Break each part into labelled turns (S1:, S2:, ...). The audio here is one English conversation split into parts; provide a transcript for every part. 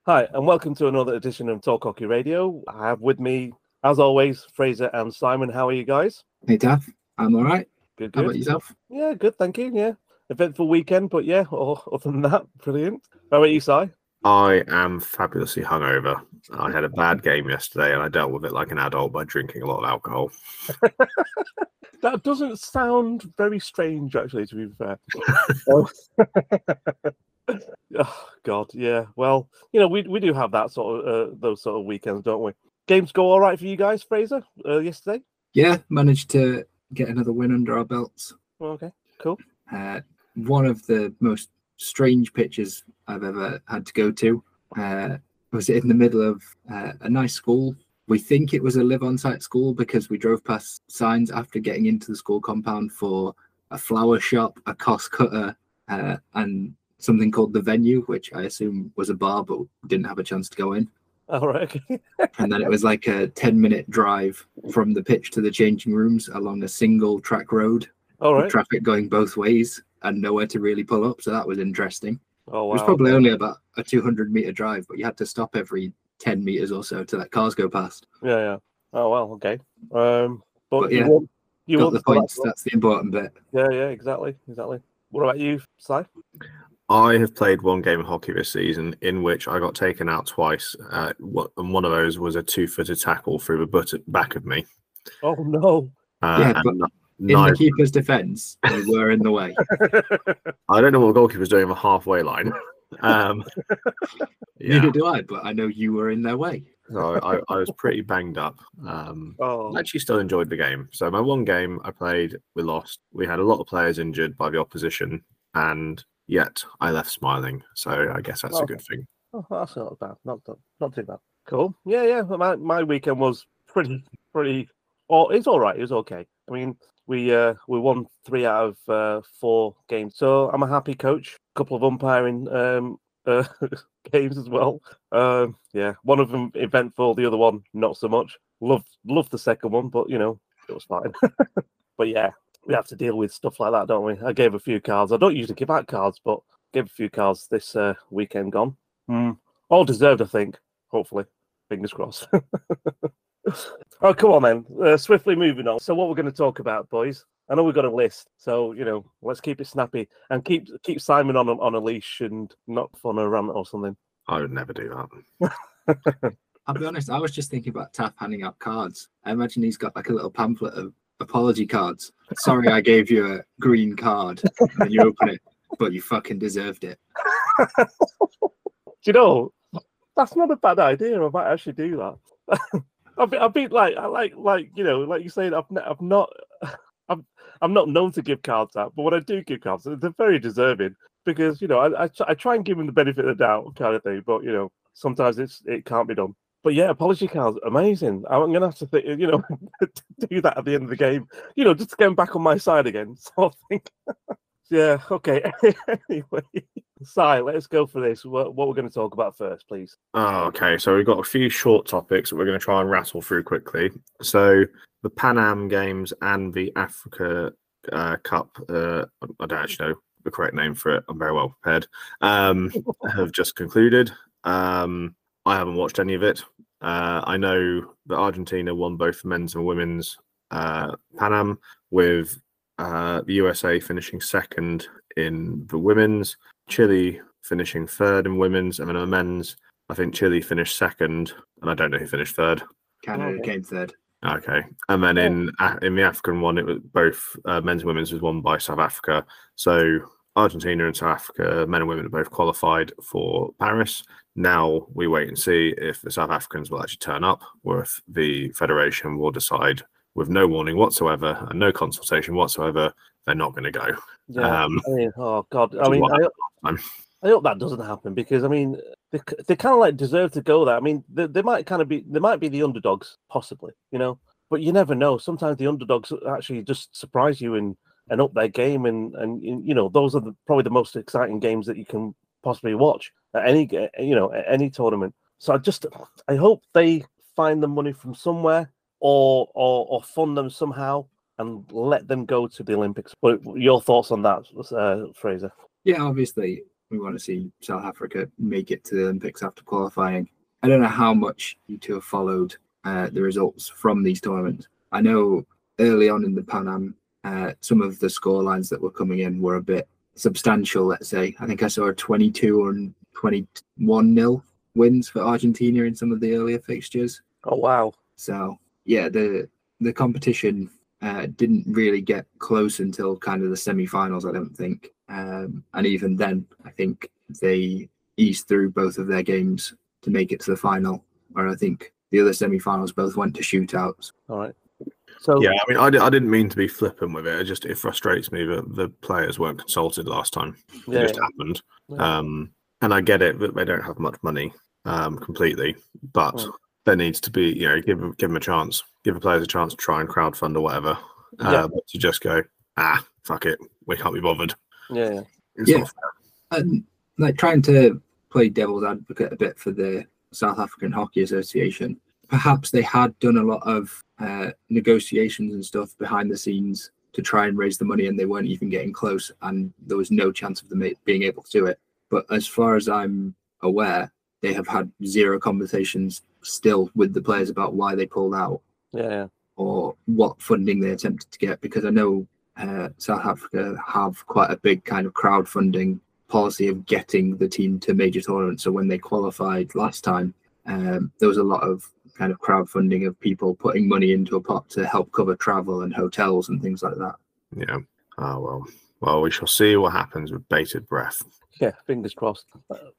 S1: Hi, and welcome to another edition of Talk Hockey Radio. I have with me, as always, Fraser and Simon. How are you guys?
S2: Hey, Taff. I'm all right.
S1: Good.
S2: How about yourself?
S1: Yeah, good, thank you. Yeah, eventful weekend, but yeah, other than that, brilliant. How about you, Si?
S3: I am fabulously hungover. I had a bad game yesterday, and I dealt with it like an adult by drinking a lot of alcohol.
S1: That doesn't sound very strange, actually, to be fair. Oh God, yeah. Well, we do have that sort of those sort of weekends, don't we? Games go all right for you guys, Fraser, yesterday?
S2: Yeah, managed to get another win under our belts.
S1: Okay, cool.
S2: One of the most strange pitches I've ever had to go to was in the middle of a nice school. We think it was a live-on-site school because we drove past signs after getting into the school compound for a flower shop, a cost cutter, and something called The Venue, which I assume was a bar, but didn't have a chance to go in.
S1: All right, okay.
S2: And then it was like a 10-minute drive from the pitch to the changing rooms along a single track road.
S1: All right.
S2: With traffic going both ways and nowhere to really pull up. So that was interesting.
S1: Oh, wow.
S2: It was probably only about a 200-meter drive, but you had to stop every 10 meters or so to let cars go past.
S1: Yeah. Oh, well, okay.
S2: But yeah,
S1: you
S2: got the points. That's the important bit.
S1: Yeah, exactly. What about you, Si?
S3: I have played one game of hockey this season in which I got taken out twice, and one of those was a 2-footed tackle through the back of me.
S1: Oh, no.
S2: Yeah, but in the keeper's defence, they were in the way.
S3: I don't know what the goalkeeper was doing on the halfway line.
S2: Neither do I, but I know you were in their way.
S3: So I was pretty banged up. I actually still enjoyed the game. So my one game I played, we lost. We had a lot of players injured by the opposition, and yet I left smiling. So I guess that's a good thing.
S1: Oh, that's not bad. Not too bad. Cool. Yeah. My weekend was pretty. Oh, it's all right. It was okay. I mean, we won 3 out of 4 games, so I'm a happy coach. A couple of umpiring games as well. Yeah, one of them eventful, the other one not so much. Loved the second one, but it was fine. But yeah, we have to deal with stuff like that, don't we? I gave a few cards. I don't usually give out cards, but gave a few cards this weekend gone. All deserved, I think. Hopefully, fingers crossed. Oh, come on then. Swiftly moving on. So what we're going to talk about, boys? I know we've got a list, so let's keep it snappy and keep Simon on a leash and not on a rant or something.
S3: I would never do that.
S2: I'll be honest, I was just thinking about Taff handing out cards. I imagine he's got like a little pamphlet of apology cards. Sorry, I gave you a green card, and you open it, but you fucking deserved it.
S1: Do that's not a bad idea. I might actually do that. I've been like you saying, I'm not known to give cards out, but when I do give cards, they're very deserving because I try and give them the benefit of the doubt kind of thing, but sometimes it can't be done. But yeah, apology cards, amazing. I'm gonna have to think, do that at the end of the game, just to get them back on my side again. So I think, yeah, okay. Anyway, Si, let's go for this. What we're going to talk about first, please.
S3: Okay, so we've got a few short topics that we're going to try and rattle through quickly. So the Pan Am Games and the Africa Cup, I don't actually know the correct name for it. I'm very well prepared. Have just concluded. I haven't watched any of it. I know that Argentina won both men's and women's Pan Am, with the USA finishing second in the women's, Chile finishing third in women's, and then in the men's, I think Chile finished second, and I don't know who finished third.
S2: Canada came third.
S3: Okay, and then in the African one, it was both men's and women's was won by South Africa. So Argentina and South Africa, men and women, are both qualified for Paris. Now we wait and see if the South Africans will actually turn up, or if the federation will decide with no warning whatsoever and no consultation whatsoever, they're not going to go.
S1: Yeah. Oh God. I hope that doesn't happen because they kind of like deserve to go there. I mean, they might be the underdogs possibly, but you never know. Sometimes the underdogs actually just surprise you and up their game, and those are probably the most exciting games that you can possibly watch at any tournament. So I hope they find the money from somewhere or fund them somehow and let them go to the Olympics. But your thoughts on that, Fraser?
S2: Yeah, obviously, We want to see South Africa make it to the Olympics after qualifying. I don't know how much you two have followed the results from these tournaments. I know early on in the Pan Am, some of the score lines that were coming in were a bit substantial, let's say. I think I saw a 22 and 21-0 wins for Argentina in some of the earlier fixtures.
S1: Oh, wow.
S2: So, yeah, the competition didn't really get close until kind of the semi-finals, I don't think. And even then, I think they eased through both of their games to make it to the final, where I think the other semi-finals both went to shootouts.
S1: All right. So
S3: yeah, I mean, I didn't mean to be flippant with it. It frustrates me that the players weren't consulted last time.
S1: Yeah,
S3: it just happened.
S1: Yeah.
S3: And I get it that they don't have much money completely, but there needs to be, give them a chance, give the players a chance to try and crowdfund or whatever. But to just go, fuck it, we can't be bothered.
S1: Yeah.
S3: It's not fair.
S2: And like trying to play devil's advocate a bit for the South African Hockey Association. Perhaps they had done a lot of negotiations and stuff behind the scenes to try and raise the money, and they weren't even getting close, and there was no chance of them being able to do it. But as far as I'm aware, they have had zero conversations still with the players about why they pulled out or what funding they attempted to get, because I know South Africa have quite a big kind of crowdfunding policy of getting the team to major tournaments. So when they qualified last time, there was a lot of kind of crowdfunding of people putting money into a pot to help cover travel and hotels and things like that.
S3: Yeah. Oh, well, we shall see what happens with bated breath.
S1: Yeah, fingers crossed.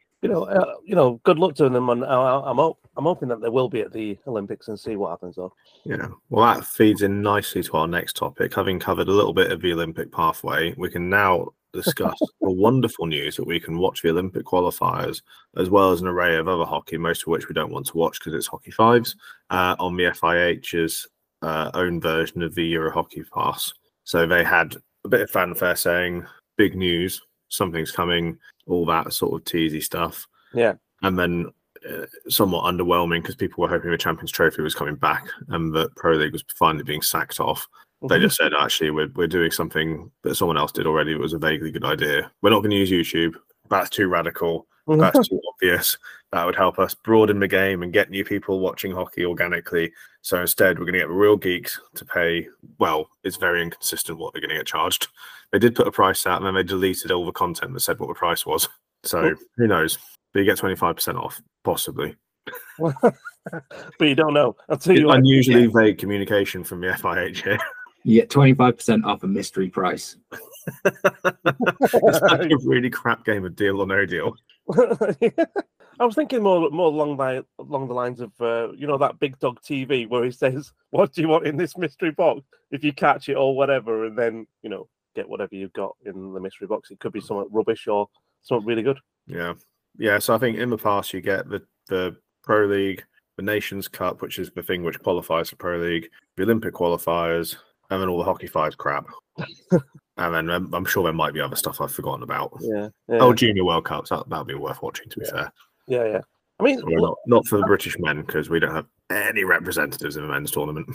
S1: Good luck to them, and I'm hoping that they will be at the Olympics and see what happens though.
S3: Yeah, well, that feeds in nicely to our next topic. Having covered a little bit of the Olympic pathway, we can now discuss the wonderful news that we can watch the Olympic qualifiers as well as an array of other hockey, most of which we don't want to watch because it's Hockey Fives, on the FIH's own version of the Euro Hockey Pass. So they had a bit of fanfare saying, big news, something's coming, all that sort of teasy stuff.
S1: Yeah.
S3: And then somewhat underwhelming because people were hoping the Champions Trophy was coming back and that Pro League was finally being sacked off. They just said, actually, we're doing something that someone else did already. It was a vaguely good idea. We're not going to use YouTube. That's too radical. That's too obvious. That would help us broaden the game and get new people watching hockey organically. So instead, we're going to get real geeks to pay. Well, it's very inconsistent what they're going to get charged. They did put a price out and then they deleted all the content that said what the price was. So who knows? But you get 25% off, possibly.
S1: But you don't know. I'll tell you
S3: unusually vague communication from the FIH here.
S2: You get 25% off a mystery price.
S3: It's like a really crap game of Deal or No Deal.
S1: I was thinking more along the lines of that Big Dog TV where he says, "What do you want in this mystery box? If you catch it or whatever, and then get whatever you've got in the mystery box. It could be something rubbish or something really good."
S3: Yeah. So I think in the past you get the Pro League, the Nations Cup, which is the thing which qualifies for Pro League, the Olympic qualifiers, and then all the Hockey Fives crap. And then I'm sure there might be other stuff I've forgotten about.
S1: Yeah.
S3: Oh, Junior World Cups. That'll be worth watching, to be fair.
S1: Yeah. I mean,
S3: not for the British men because we don't have any representatives in the men's tournament.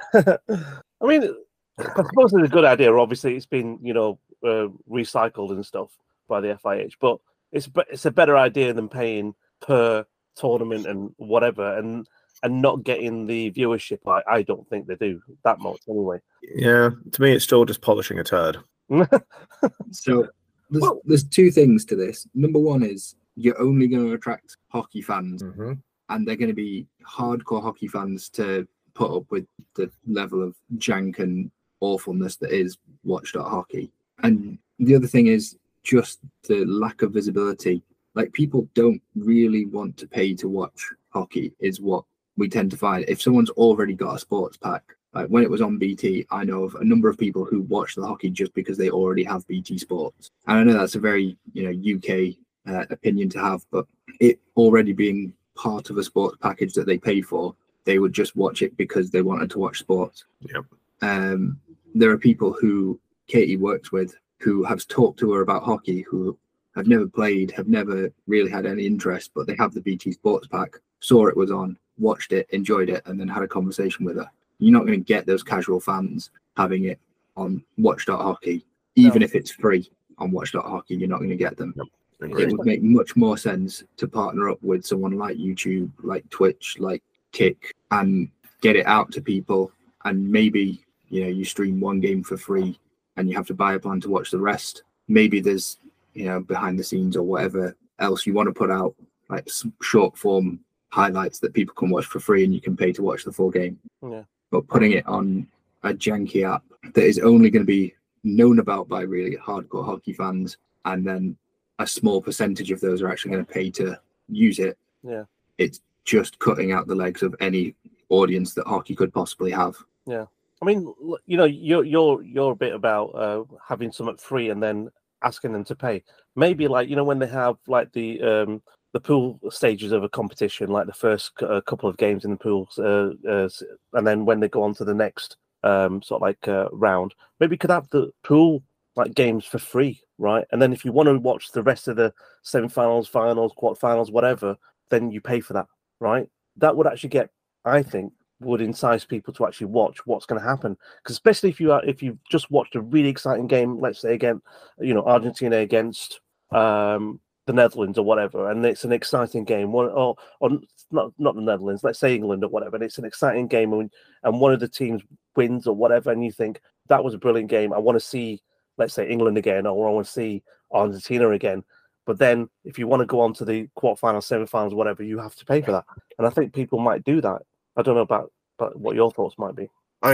S1: I mean, I suppose it's a good idea. Obviously, it's been recycled and stuff by the FIH, but it's a better idea than paying per tournament and whatever, and not getting the viewership. I don't think they do that much anyway.
S3: Yeah, to me, it's still just polishing a turd.
S2: So there's two things to this. Number one is you're only going to attract hockey fans, and they're going to be hardcore hockey fans to put up with the level of jank and awfulness that is Watch.Hockey. And the other thing is just the lack of visibility. Like, people don't really want to pay to watch hockey is what we tend to find. If someone's already got a sports pack, like when it was on BT, I know of a number of people who watch the hockey just because they already have BT Sports. And I know that's a very UK opinion to have, but it already being part of a sports package that they pay for, they would just watch it because they wanted to watch sports.
S3: Yep.
S2: There are people who Katie works with who have talked to her about hockey who have never played, have never really had any interest, but they have the BT Sports pack, saw it was on, watched it, enjoyed it, and then had a conversation with her. You're not going to get those casual fans having it on Watch.Hockey, even if it's free on Watch.Hockey. You're not going to get them. It would make much more sense to partner up with someone like YouTube, like Twitch, like Kick, and get it out to people. And maybe, you stream one game for free and you have to buy a plan to watch the rest. Maybe there's, behind the scenes or whatever else you want to put out, like short form highlights that people can watch for free and you can pay to watch the full game.
S1: Yeah.
S2: But putting it on a janky app that is only going to be known about by really hardcore hockey fans, and then a small percentage of those are actually going to pay to use it.
S1: Yeah.
S2: It's just cutting out the legs of any audience that hockey could possibly have.
S1: Yeah. I mean, you're a bit about having something free and then asking them to pay. Maybe when they have the pool stages of a competition, like the first couple of games in the pools, and then when they go on to the next round, maybe you could have the pool games for free, right? And then if you want to watch the rest of the semi-finals, finals, quarterfinals, whatever, then you pay for that, right? That would actually I think, would entice people to actually watch what's going to happen. Because especially if you've just watched a really exciting game, let's say again, Argentina against the Netherlands or whatever, and it's an exciting game, or not the Netherlands, let's say England or whatever, and it's an exciting game, and one of the teams wins or whatever, and you think that was a brilliant game, I want to see, let's say, England again, or I want to see Argentina again. But then if you want to go on to the quarterfinals, semi-finals, whatever, you have to pay for that. And I think people might do that. I don't know about what your thoughts might be.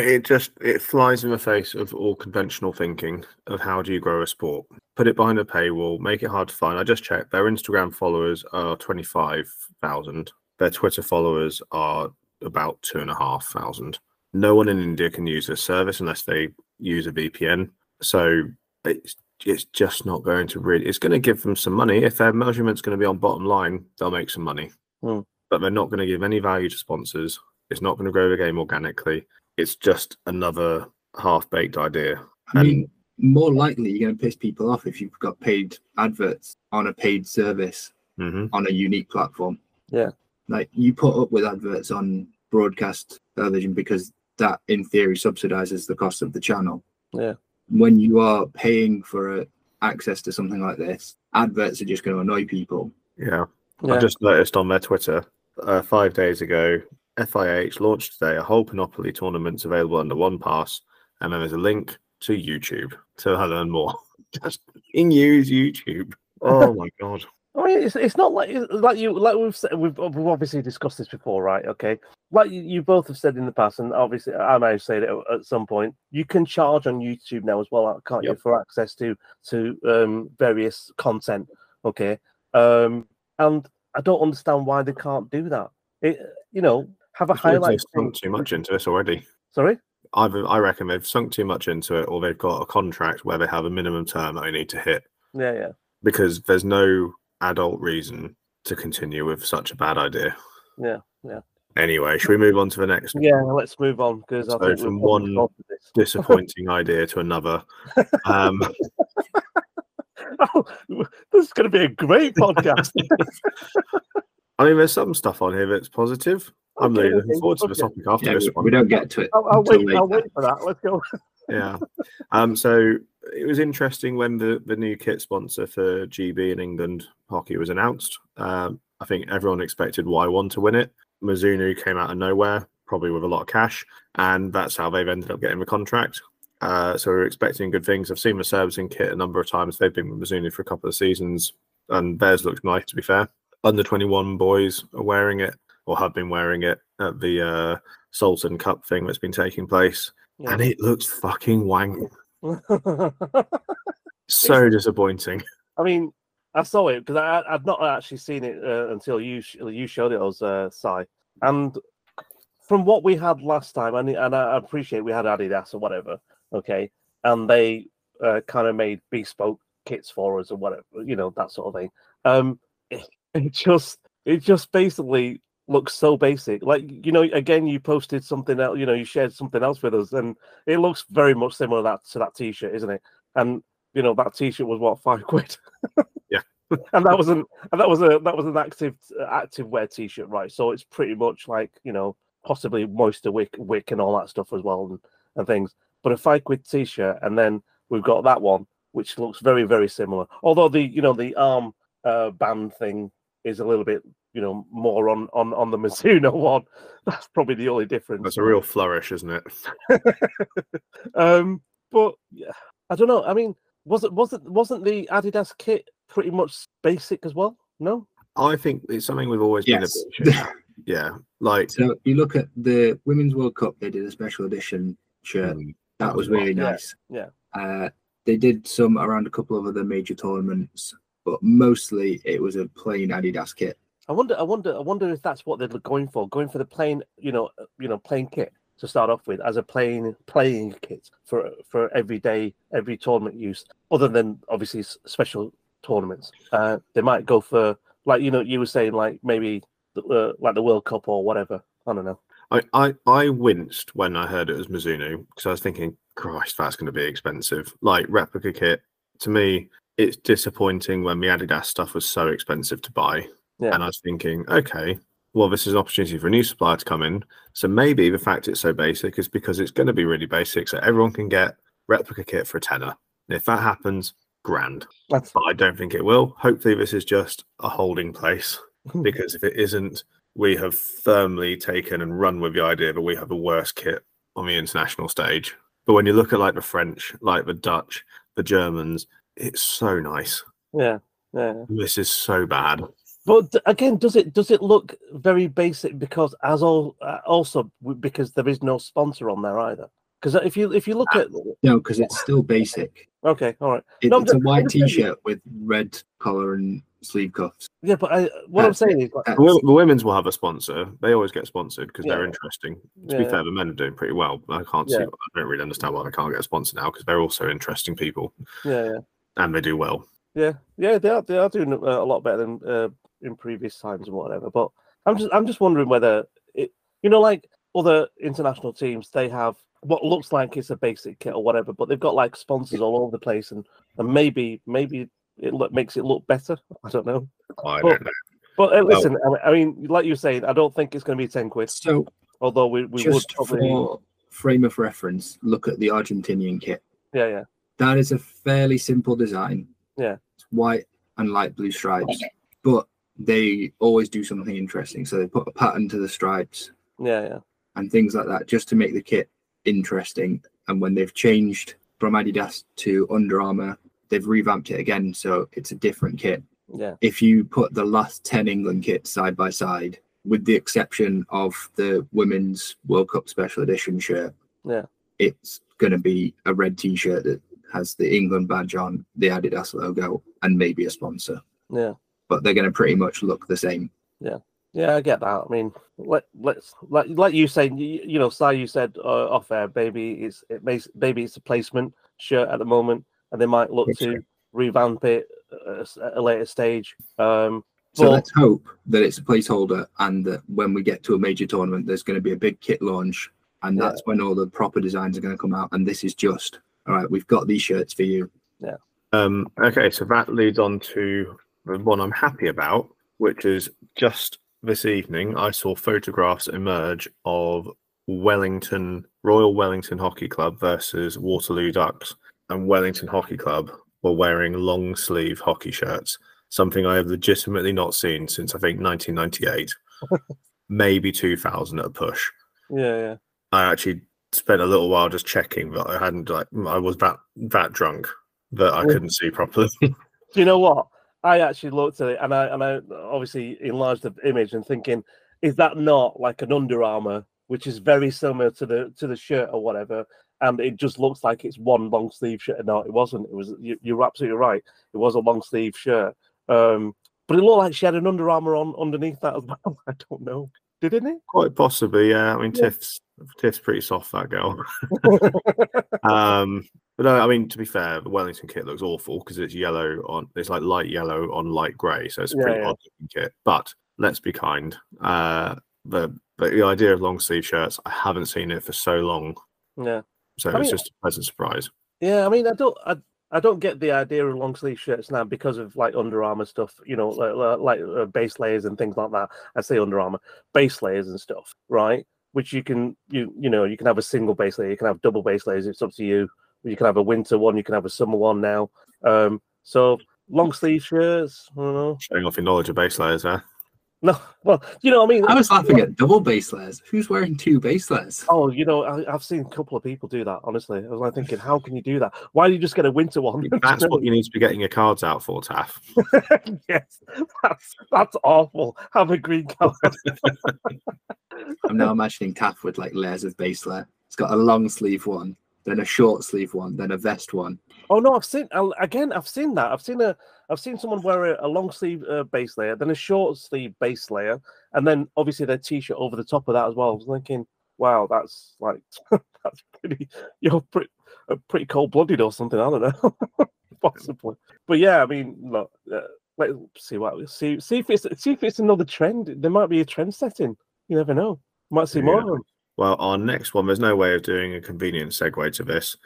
S3: It flies in the face of all conventional thinking of how do you grow a sport. Put it behind a paywall, make it hard to find. I just checked. Their Instagram followers are 25,000. Their Twitter followers are about 2,500. No one in India can use this service unless they use a VPN. So it's just not going to really... It's going to give them some money. If their measurement's going to be on bottom line, they'll make some money. But they're not going to give any value to sponsors. It's not going to grow the game organically. It's just another half-baked idea.
S2: I mean, more likely you're going to piss people off if you've got paid adverts on a paid service on a unique platform.
S1: Yeah.
S2: Like, you put up with adverts on broadcast television because that, in theory, subsidizes the cost of the channel.
S1: Yeah.
S2: When you are paying for access to something like this, adverts are just going to annoy people.
S3: Yeah. I just noticed on their Twitter 5 days ago, FIH launched today a whole Monopoly tournaments available under one pass, and then there's a link to YouTube to learn more. Just use YouTube. Oh my god!
S1: I mean, it's not like we've said, we've obviously discussed this before, right? Okay, like you both have said in the past, and obviously I may have said it at some point. You can charge on YouTube now as well, can't you, for access to various content? Okay, and I don't understand why they can't do that. Have a highlight.
S3: They've sunk too much into this already.
S1: Sorry?
S3: I reckon they've sunk too much into it, or they've got a contract where they have a minimum term that they need to hit.
S1: Yeah.
S3: Because there's no adult reason to continue with such a bad idea.
S1: Yeah.
S3: Anyway, should we move on to the next?
S1: Yeah, let's move on, because I think
S3: from one disappointing idea to another.
S1: This is going to be a great podcast.
S3: I mean, there's some stuff on here that's positive. I'm really looking forward to the topic after this one.
S2: We don't get to it.
S1: I'll wait for that. Let's go.
S3: Yeah. So it was interesting when the new kit sponsor for GB in England hockey was announced. I think everyone expected Y1 to win it. Mizuno came out of nowhere, probably with a lot of cash, and that's how they've ended up getting the contract. So we're expecting good things. I've seen the servicing kit a number of times. They've been with Mizuno for a couple of seasons, and theirs looked nice, to be fair. Under 21 boys are wearing it, or have been wearing it at the Sultan Cup thing that's been taking place, and it looks fucking wank. So disappointing.
S1: I mean, I saw it because I'd not actually seen it until you showed it us, Si. And from what we had last time, and I appreciate we had Adidas or whatever, okay, and they kind of made bespoke kits for us or whatever, that sort of thing. It just basically looks so basic. Like, again, you posted something else, you shared something else with us, and it looks very much similar to that T-shirt, isn't it? And that T-shirt was what, £5?
S3: Yeah.
S1: And that was an active wear T-shirt, right? So it's pretty much like, possibly moisture wick and all that stuff as well, and things. But a £5 T-shirt, and then we've got that one, which looks very, very similar. Although the arm band thing is a little bit, more on the Mizuno one. That's probably the only difference.
S3: That's a real flourish, isn't it?
S1: But yeah, I don't know. I mean, wasn't the Adidas kit pretty much basic as well? No,
S3: I think it's something we've always been a bit shit at. Yeah, like
S2: so you look at the Women's World Cup, they did a special edition shirt. That was really nice.
S1: Yeah.
S2: They did some around a couple of other major tournaments, but mostly it was a plain Adidas kit.
S1: I wonder if that's what they're going for the plain, plain kit to start off with as a plain playing kit for every tournament use, other than obviously special tournaments. They might go for, like, you were saying, like maybe like the World Cup or whatever. I don't know.
S3: I winced when I heard it was Mizuno because I was thinking, Christ, that's going to be expensive. Like replica kit, to me, it's disappointing when the Adidas stuff was so expensive to buy. Yeah. And I was thinking, okay, well, this is an opportunity for a new supplier to come in. So maybe the fact it's so basic is because it's going to be really basic, so everyone can get replica kit for a tenner. And if that happens, grand. But I don't think it will. Hopefully, this is just a holding place, because if it isn't, we have firmly taken and run with the idea that we have the worst kit on the international stage. But when you look at like the French, like the Dutch, the Germans, it's so nice.
S1: Yeah.
S3: This is so bad.
S1: But again, does it look very basic because also because there is no sponsor on there either? Because if you look at
S2: because it's still basic.
S1: Okay, all right.
S2: It's a white T-shirt with red collar and sleeve cuffs.
S1: Yeah, but I'm saying is
S3: the women's will have a sponsor. They always get sponsored because they're interesting. To be fair, the men are doing pretty well. I can't see. I don't really understand why they can't get a sponsor now, because they're also interesting people.
S1: Yeah.
S3: And they do well.
S1: Yeah, they are doing a lot better than in previous times and whatever. But I'm just wondering whether it, like other international teams, they have what looks like it's a basic kit or whatever, but they've got like sponsors all over the place, and maybe it makes it look better. I don't know.
S3: I don't know.
S1: But listen, I mean, like you were saying, I don't think it's going to be 10 quid.
S2: So,
S1: although we
S2: just
S1: would probably,
S2: for frame of reference, look at the Argentinian kit.
S1: Yeah.
S2: That is a fairly simple design.
S1: Yeah,
S2: it's white and light blue stripes, but they always do something interesting. So they put a pattern to the stripes.
S1: Yeah.
S2: And things like that, just to make the kit interesting. And when they've changed from Adidas to Under Armour, they've revamped it again, so it's a different kit.
S1: Yeah.
S2: If you put the last 10 England kits side by side, with the exception of the Women's World Cup Special Edition shirt, it's going to be a red T-shirt that has the England badge on, the Adidas logo, and maybe a sponsor.
S1: Yeah.
S2: But they're going to pretty much look the same.
S1: Yeah, I get that. I mean, let's like you saying, Si, you said off air, maybe it's a placement shirt at the moment, and they might look to revamp it at a later stage. So
S2: let's hope that it's a placeholder, and that when we get to a major tournament, there's going to be a big kit launch, and that's when all the proper designs are going to come out. And this is just, all right, we've got these shirts for you.
S1: Yeah.
S3: Okay, so that leads on to the one I'm happy about, which is just this evening I saw photographs emerge of Royal Wellington Hockey Club versus Waterloo Ducks, and Wellington Hockey Club were wearing long sleeve hockey shirts, something I have legitimately not seen since I think 1998, maybe 2000 at a push.
S1: Yeah.
S3: I actually spent a little while just checking, but I hadn't, I was that drunk that I couldn't see properly.
S1: Do you know what? I actually looked at it, and I obviously enlarged the image and thinking, is that not like an Under Armour, which is very similar to the shirt or whatever, and it just looks like it's one long sleeve shirt? No, it wasn't. It was, you're absolutely right. It was a long sleeve shirt, but it looked like she had an Under Armour on underneath that as well. I don't know. Didn't it?
S3: Quite possibly, yeah. I mean, Tiff's pretty soft, that girl. But no, I mean, to be fair, the Wellington kit looks awful because it's it's like light yellow on light grey, so it's a pretty odd looking kit. But let's be kind. The idea of long sleeve shirts, I haven't seen it for so long.
S1: Yeah.
S3: So it's just a pleasant surprise.
S1: Yeah, I mean, I don't get the idea of long sleeve shirts now because of like Under Armour stuff, like base layers and things like that. I say Under Armour base layers and stuff, right? Which you can have a single base layer, you can have double base layers. It's up to you. You can have a winter one, you can have a summer one now. So long sleeve shirts. I don't know.
S3: Showing off your knowledge of base layers there.
S1: No, well, you know what I mean.
S2: I was laughing at double base layers. Who's wearing 2 base layers?
S1: Oh, you know, I've seen a couple of people do that. Honestly, I was like thinking, how can you do that? Why do you just get a winter one?
S3: That's what you need to be getting your cards out for, Taff.
S1: Yes, that's awful. Have a green card.
S2: I'm now imagining Taff with like layers of base layer. It's got a long sleeve one, then a short sleeve one, then a vest one.
S1: Oh no, I've seen that. I've seen someone wear a long sleeve base layer, then a short sleeve base layer, and then obviously their t-shirt over the top of that as well. I was thinking, wow, that's like that's you're pretty cold blooded or something. I don't know, possibly. But yeah, I mean, look, let's see if it's another trend. There might be a trend setting. You never know. Might see more of them.
S3: Well, our next one, there's no way of doing a convenient segue to this.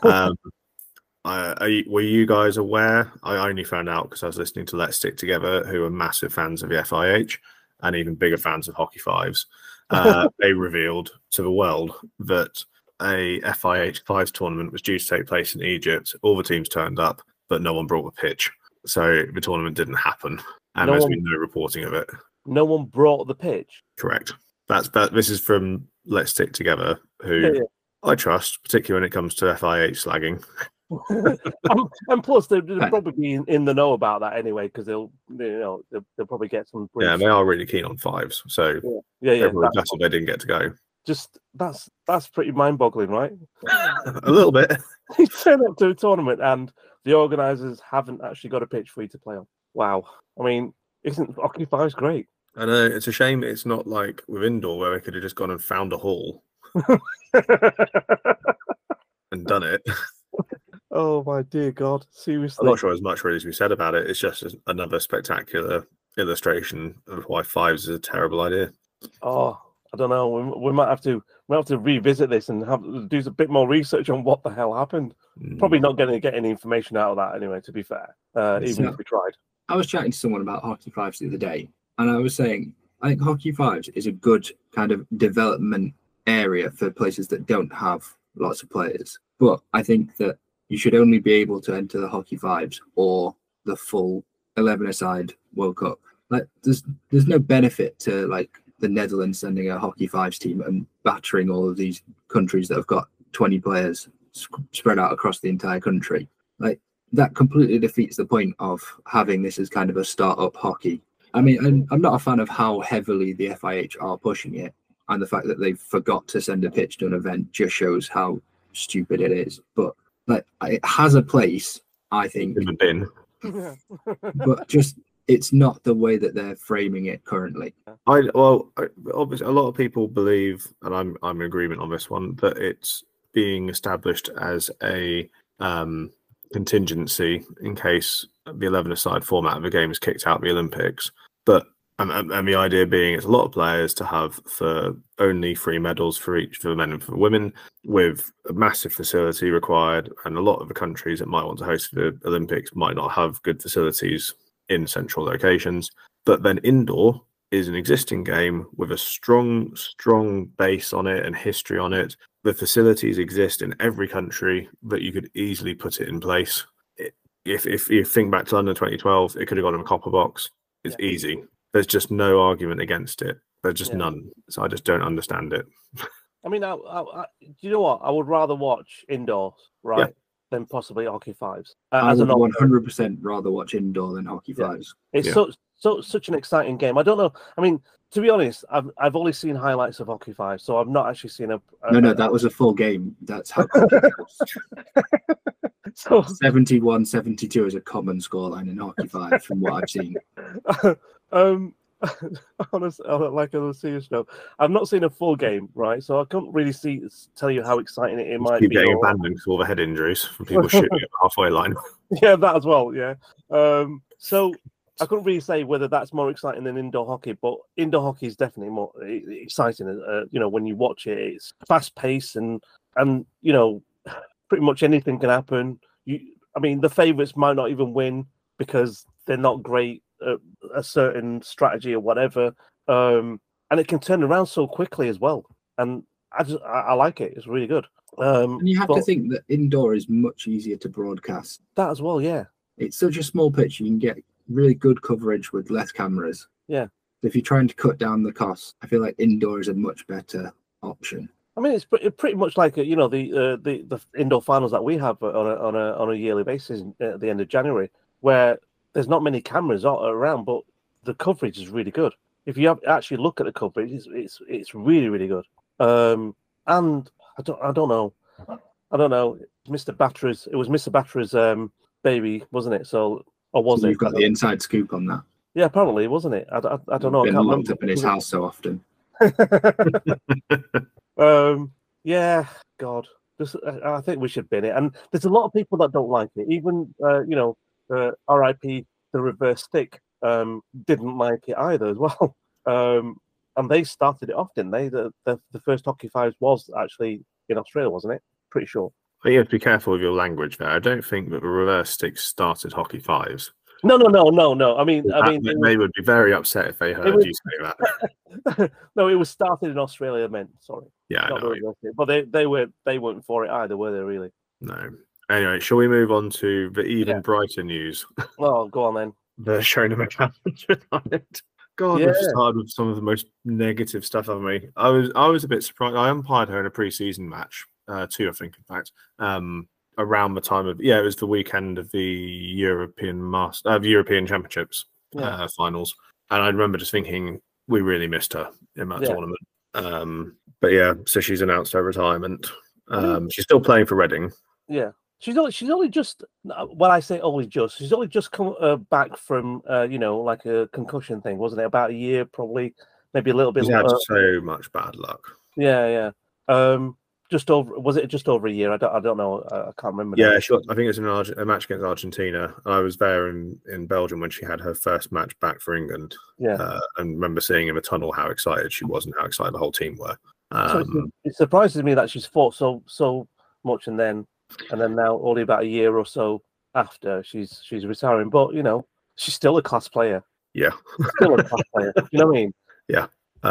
S3: Were you guys aware? I only found out because I was listening to Let's Stick Together, who are massive fans of the FIH and even bigger fans of Hockey Fives. They revealed to the world that a FIH Fives tournament was due to take place in Egypt. All the teams turned up, but no one brought a pitch. So the tournament didn't happen. And there's been no reporting of it.
S1: No one brought the pitch?
S3: Correct. This is from Let's Stick Together, who I trust, particularly when it comes to FIH slagging.
S1: and plus, they'll probably be in the know about that anyway, because they'll probably get some. Briefs.
S3: Yeah, they are really keen on fives, so
S1: yeah.
S3: That's what they didn't get to go.
S1: Just that's pretty mind-boggling, right?
S3: A little bit.
S1: You turn up to a tournament and the organisers haven't actually got a pitch for you to play on. Wow, I mean, isn't Hockey Fives great?
S3: I know, it's a shame it's not like with indoor where we could have just gone and found a hall and done it.
S1: Oh my dear God! Seriously,
S3: I'm not sure as much really as we said about it. It's just another spectacular illustration of why fives is a terrible idea.
S1: Oh, I don't know. We might have to revisit this and do a bit more research on what the hell happened. Probably not going to get any information out of that anyway. To be fair, even if we tried.
S2: I was chatting to someone about Hockey Fives the other day, and I was saying I think Hockey Fives is a good kind of development area for places that don't have lots of players. But I think that you should only be able to enter the Hockey Fives or the full 11-a-side World Cup. Like, there's no benefit to like the Netherlands sending a Hockey Fives team and battering all of these countries that have got 20 players spread out across the entire country. Like, that completely defeats the point of having this as kind of a start-up hockey. I mean, I'm not a fan of how heavily the FIH are pushing it, and the fact that they forgot to send a pitch to an event just shows how stupid it is. But like, it has a place, I think,
S3: in the bin.
S2: but just it's not the way that they're framing it currently.
S3: Obviously, a lot of people believe, and I'm in agreement on this one, that it's being established as a contingency in case the 11-a-side format of the game is kicked out of the Olympics. But and the idea being it's a lot of players to have for only 3 medals for each, for the men and for the women, with a massive facility required. And a lot of the countries that might want to host the Olympics might not have good facilities in central locations. But then indoor is an existing game with a strong base on it and history on it. The facilities exist in every country that you could easily put it in place. If you think back to London 2012, it could have gone in a copper box. It's easy. There's just no argument against it. There's just none. So I just don't understand it.
S1: I mean, you know what? I would rather watch indoors, right, than possibly Hockey Fives.
S2: I would 100% rather watch indoor than Hockey Fives.
S1: It's such an exciting game. I don't know. I mean, to be honest, I've only seen highlights of Hockey Fives, so I've not actually seen
S2: No, that was a full game. That's how.
S1: So
S2: 71-72 is a common scoreline in Hockey Fives from what I've seen.
S1: Honestly, like on a serious note, I've not seen a full game, right? So I can't really tell you how exciting it might be.
S3: Keep getting abandoned because all the head injuries from people shooting at the halfway line.
S1: Yeah, that as well. Yeah. So I couldn't really say whether that's more exciting than indoor hockey, but indoor hockey is definitely more exciting. When you watch it, it's fast paced and pretty much anything can happen. The favourites might not even win because they're not great at a certain strategy or whatever, and it can turn around so quickly as well. And I like it; it's really good.
S2: And you have to think that indoor is much easier to broadcast.
S1: That as well, yeah.
S2: it's such a small pitch. You can get really good coverage with less cameras.
S1: Yeah.
S2: If you're trying to cut down the cost, I feel like indoor is a much better option.
S1: I mean, it's pretty much like the indoor finals that we have on a yearly basis at the end of January, where there's not many cameras around, but the coverage is really good. If you actually look at the coverage, it's really, really good. And I don't know. It was Mr. Batter's baby, wasn't it? So, or was it?
S2: You've got the inside scoop on that.
S1: Yeah, probably, wasn't it? I don't know.
S2: Been
S1: I can't
S2: locked
S1: remember.
S2: up in his house so often.
S1: Yeah, God. I think we should bin it. And there's a lot of people that don't like it. Even RIP the reverse stick didn't like it either as well. And they started it off, didn't they? The first Hockey Fives was actually in Australia, wasn't it? Pretty sure.
S3: But you have to be careful with your language there. I don't think that the reverse stick started Hockey Fives.
S1: No. I mean,
S3: they would be very upset if they heard you say that.
S1: No, it was started in Australia. Sorry.
S3: Yeah, I know.
S1: But they weren't for it either, were they? Really?
S3: No. Anyway, shall we move on to the even brighter news?
S1: Well, go on then.
S3: The Shona McCallum's retired. God, we've started with some of the most negative stuff, haven't we? I was a bit surprised. I umpired her in a pre-season match, two, I think, in fact. Around the time of it was the weekend of the European Championships finals, and I remember just thinking we really missed her in that tournament. But yeah, so she's announced her retirement. She's still playing for Reading.
S1: Yeah, she's only just. Well, I say only just. She's only just come back from like a concussion thing, wasn't it? About a year, probably, maybe a little bit.
S3: She's had so much bad luck.
S1: Yeah. Just over, was it just over a year? I don't know. I can't remember.
S3: Yeah, I think it was a match against Argentina. I was there in Belgium when she had her first match back for England. Yeah, and remember seeing in the tunnel how excited she was and how excited the whole team were.
S1: So it surprises me that she's fought so much, and then now only about a year or so after she's retiring. But she's still a class player.
S3: Yeah,
S1: still a class player. You know what I mean?
S3: Yeah.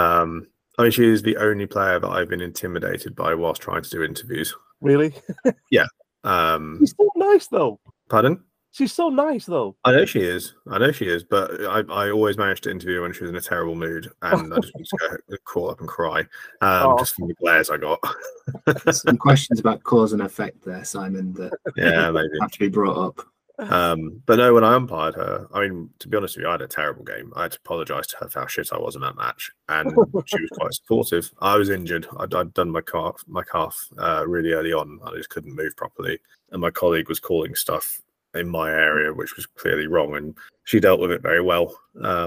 S3: I mean, she is the only player that I've been intimidated by whilst trying to do interviews.
S1: Really?
S3: Yeah.
S1: She's so nice, though.
S3: Pardon?
S1: She's so nice, though.
S3: I know she is, but I always managed to interview her when she was in a terrible mood, and I just used to go crawl up and cry, just from the glares I got.
S2: Some questions about cause and effect there, Simon, that
S3: maybe
S2: have to be brought up.
S3: But no, when I umpired her, I mean, to be honest with you, I had a terrible game. I had to apologise to her for how shit I was in that match, and she was quite supportive. I was injured. I'd done my calf really early on. I just couldn't move properly, and my colleague was calling stuff in my area which was clearly wrong, and she dealt with it very well.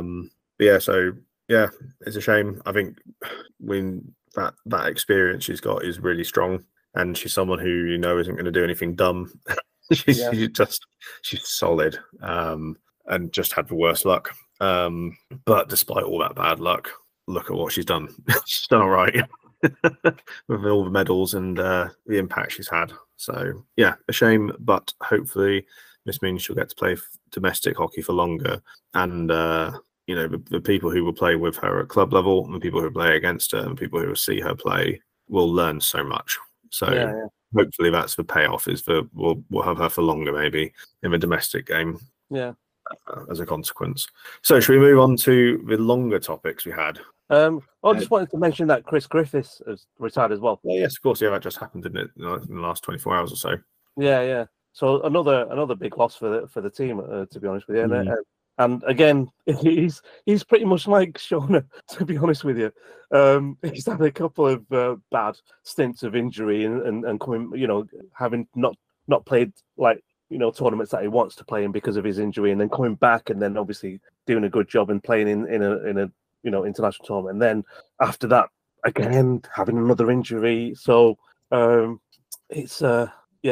S3: It's a shame. I think when that experience she's got is really strong, and she's someone who isn't going to do anything dumb. She's solid, and just had the worst luck. But despite all that bad luck, look at what she's done. She's done all right with all the medals and the impact she's had. So yeah, a shame, but hopefully this means she'll get to play domestic hockey for longer. And the people who will play with her at club level, and the people who play against her, and people who will see her play will learn so much. So. Hopefully that's the payoff. Is that we'll have her for longer, maybe in the domestic game.
S1: Yeah.
S3: As a consequence. So, should we move on to the longer topics we had?
S1: I just wanted to mention that Chris Griffiths has retired as well.
S3: Well, yes, of course. Yeah, that just happened, didn't it, in the last 24 hours or so?
S1: Yeah. So another big loss for the team, to be honest with you. And again, he's pretty much like Shona, to be honest with you. He's had a couple of bad stints of injury and coming, having not played tournaments that he wants to play in because of his injury, and then coming back and then obviously doing a good job and playing in a international tournament. And then after that, again having another injury. So it's a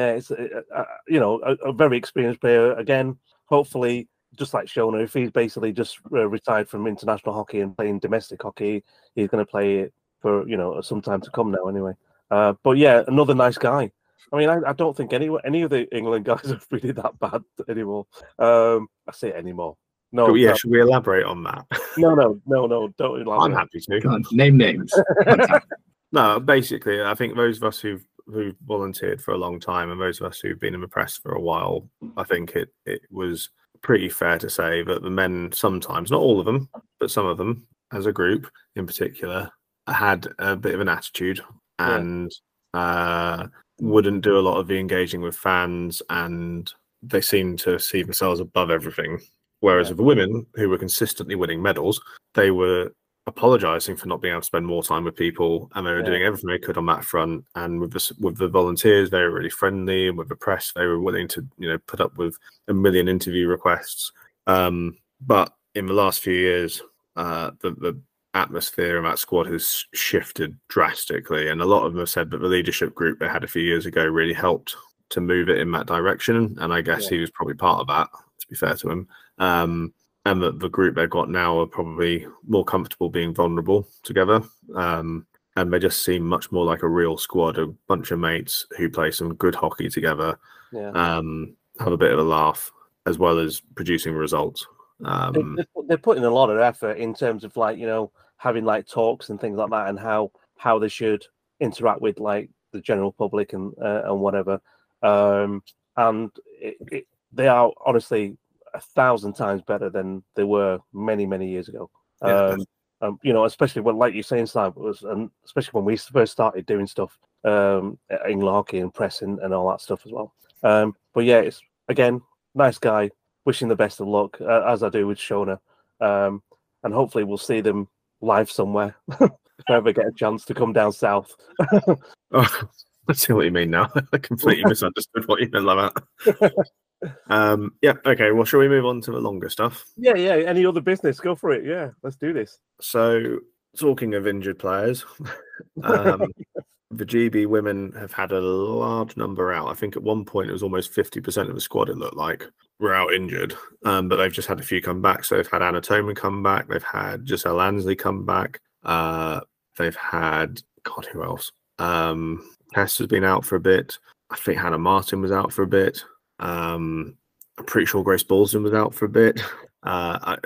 S1: very experienced player again. Hopefully, just like Shona, if he's basically just retired from international hockey and playing domestic hockey, he's going to play it for some time to come now. Anyway, but yeah, another nice guy. I mean, I don't think any of the England guys are really that bad anymore. I say anymore. No.
S3: Yeah, should we elaborate on that?
S1: No. Don't elaborate.
S3: I'm happy to.
S2: Go on, name names.
S3: No, basically, I think those of us who've who volunteered for a long time and those of us who've been in the press for a while, I think it was pretty fair to say that the men sometimes, not all of them, but some of them as a group in particular, had a bit of an attitude and wouldn't do a lot of the engaging with fans, and they seemed to see themselves above everything. Whereas with the women, who were consistently winning medals, they were apologising for not being able to spend more time with people, and they were doing everything they could on that front. And with the volunteers, they were really friendly, and with the press, they were willing to put up with a million interview requests. But in the last few years, the atmosphere in that squad has shifted drastically, and a lot of them have said that the leadership group they had a few years ago really helped to move it in that direction, and I guess he was probably part of that, to be fair to him. And that the group they've got now are probably more comfortable being vulnerable together, and they just seem much more like a real squad, a bunch of mates who play some good hockey together, have a bit of a laugh, as well as producing results.
S1: They're putting a lot of effort in terms of having talks and things like that, and how they should interact with the general public and whatever. And they are honestly 1,000 times better than they were many years ago. Especially when, like you're saying, Sam, especially when we first started doing stuff, England hockey and pressing and all that stuff as well. But yeah, it's again, nice guy. Wishing the best of luck, as I do with Shona, and hopefully we'll see them live somewhere if I ever get a chance to come down south.
S3: Oh, I see what you mean now. I completely misunderstood what you meant like that. Okay. Well, shall we move on to the longer stuff?
S1: Yeah. Any other business? Go for it. Yeah, let's do this.
S3: So, talking of injured players, the GB women have had a large number out. I think at one point it was almost 50% of the squad, it looked like, were out injured. But they've just had a few come back. So they've had Anna Toman come back. They've had Giselle Ansley come back. They've had, God, who else? Tess has been out for a bit. I think Hannah Martin was out for a bit. I'm pretty sure Grace Balsam was out for a bit. I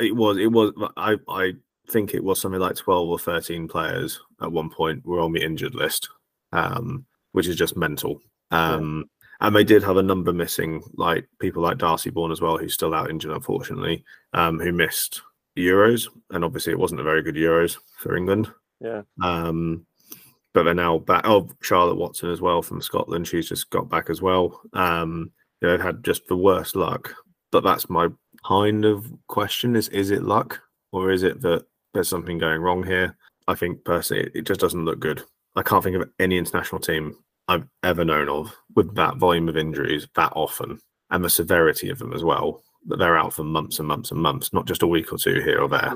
S3: think it was something like 12 or 13 players at one point were on the injured list. Which is just mental. And they did have a number missing, like people like Darcy Bourne as well, who's still out injured, unfortunately, who missed Euros. And obviously it wasn't a very good Euros for England.
S1: Yeah.
S3: But they're now back. Oh, Charlotte Watson as well from Scotland. She's just got back as well. They've had just the worst luck. But that's my kind of question is it luck, or is it that there's something going wrong here? I think personally it just doesn't look good. I can't think of any international team I've ever known of with that volume of injuries that often, and the severity of them as well, that they're out for months and months and months, not just a week or two here or there.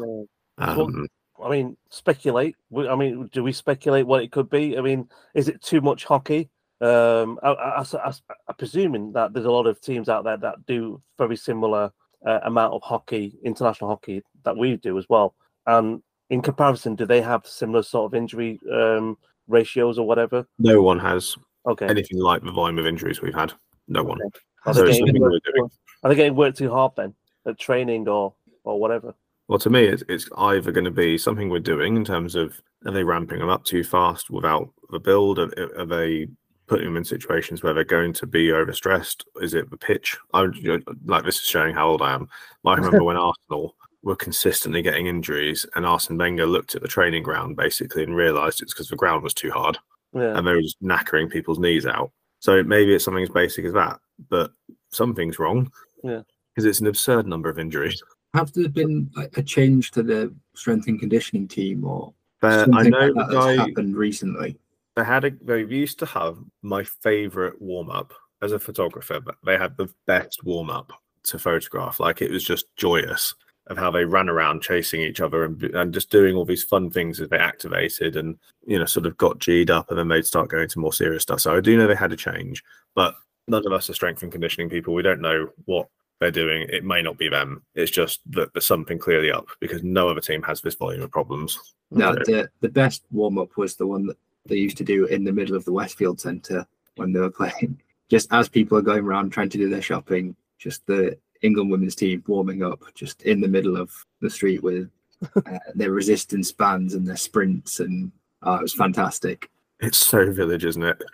S1: Speculate. Do we speculate what it could be? Is it too much hockey? I'm presuming that there's a lot of teams out there that do very similar amount of hockey, international hockey, that we do as well. And in comparison, do they have similar sort of injury ratios or whatever?
S3: No one has anything like the volume of injuries we've had. No one.
S1: Are they getting worked too hard then at training or whatever?
S3: Well, to me, it's either going to be something we're doing in terms of, are they ramping them up too fast without the build? Are they putting them in situations where they're going to be overstressed? Is it the pitch? This is showing how old I am. I remember when Arsenal were consistently getting injuries, and Arsene Wenger looked at the training ground basically and realised it's because the ground was too hard, and they were just knackering people's knees out. So maybe it's something as basic as that, but something's wrong.
S1: Yeah,
S3: because it's an absurd number of injuries.
S2: Have there been a change to the strength and conditioning team, or
S3: I know
S2: like that's happened recently?
S3: They used to have my favourite warm up as a photographer, but they had the best warm up to photograph. Like, it was just joyous of how they ran around chasing each other and just doing all these fun things as they activated and sort of got G'd up, and then they'd start going to more serious stuff. So I do know they had a change, but none of us are strength and conditioning people. We don't know what they're doing. It may not be them. It's just that there's something clearly up, because no other team has this volume of problems.
S2: No, the best warm up was the one that they used to do in the middle of the Westfield Centre when they were playing. Just as people are going around trying to do their shopping, just the England women's team warming up just in the middle of the street with their resistance bands and their sprints, and it was fantastic.
S3: It's so Village, isn't it?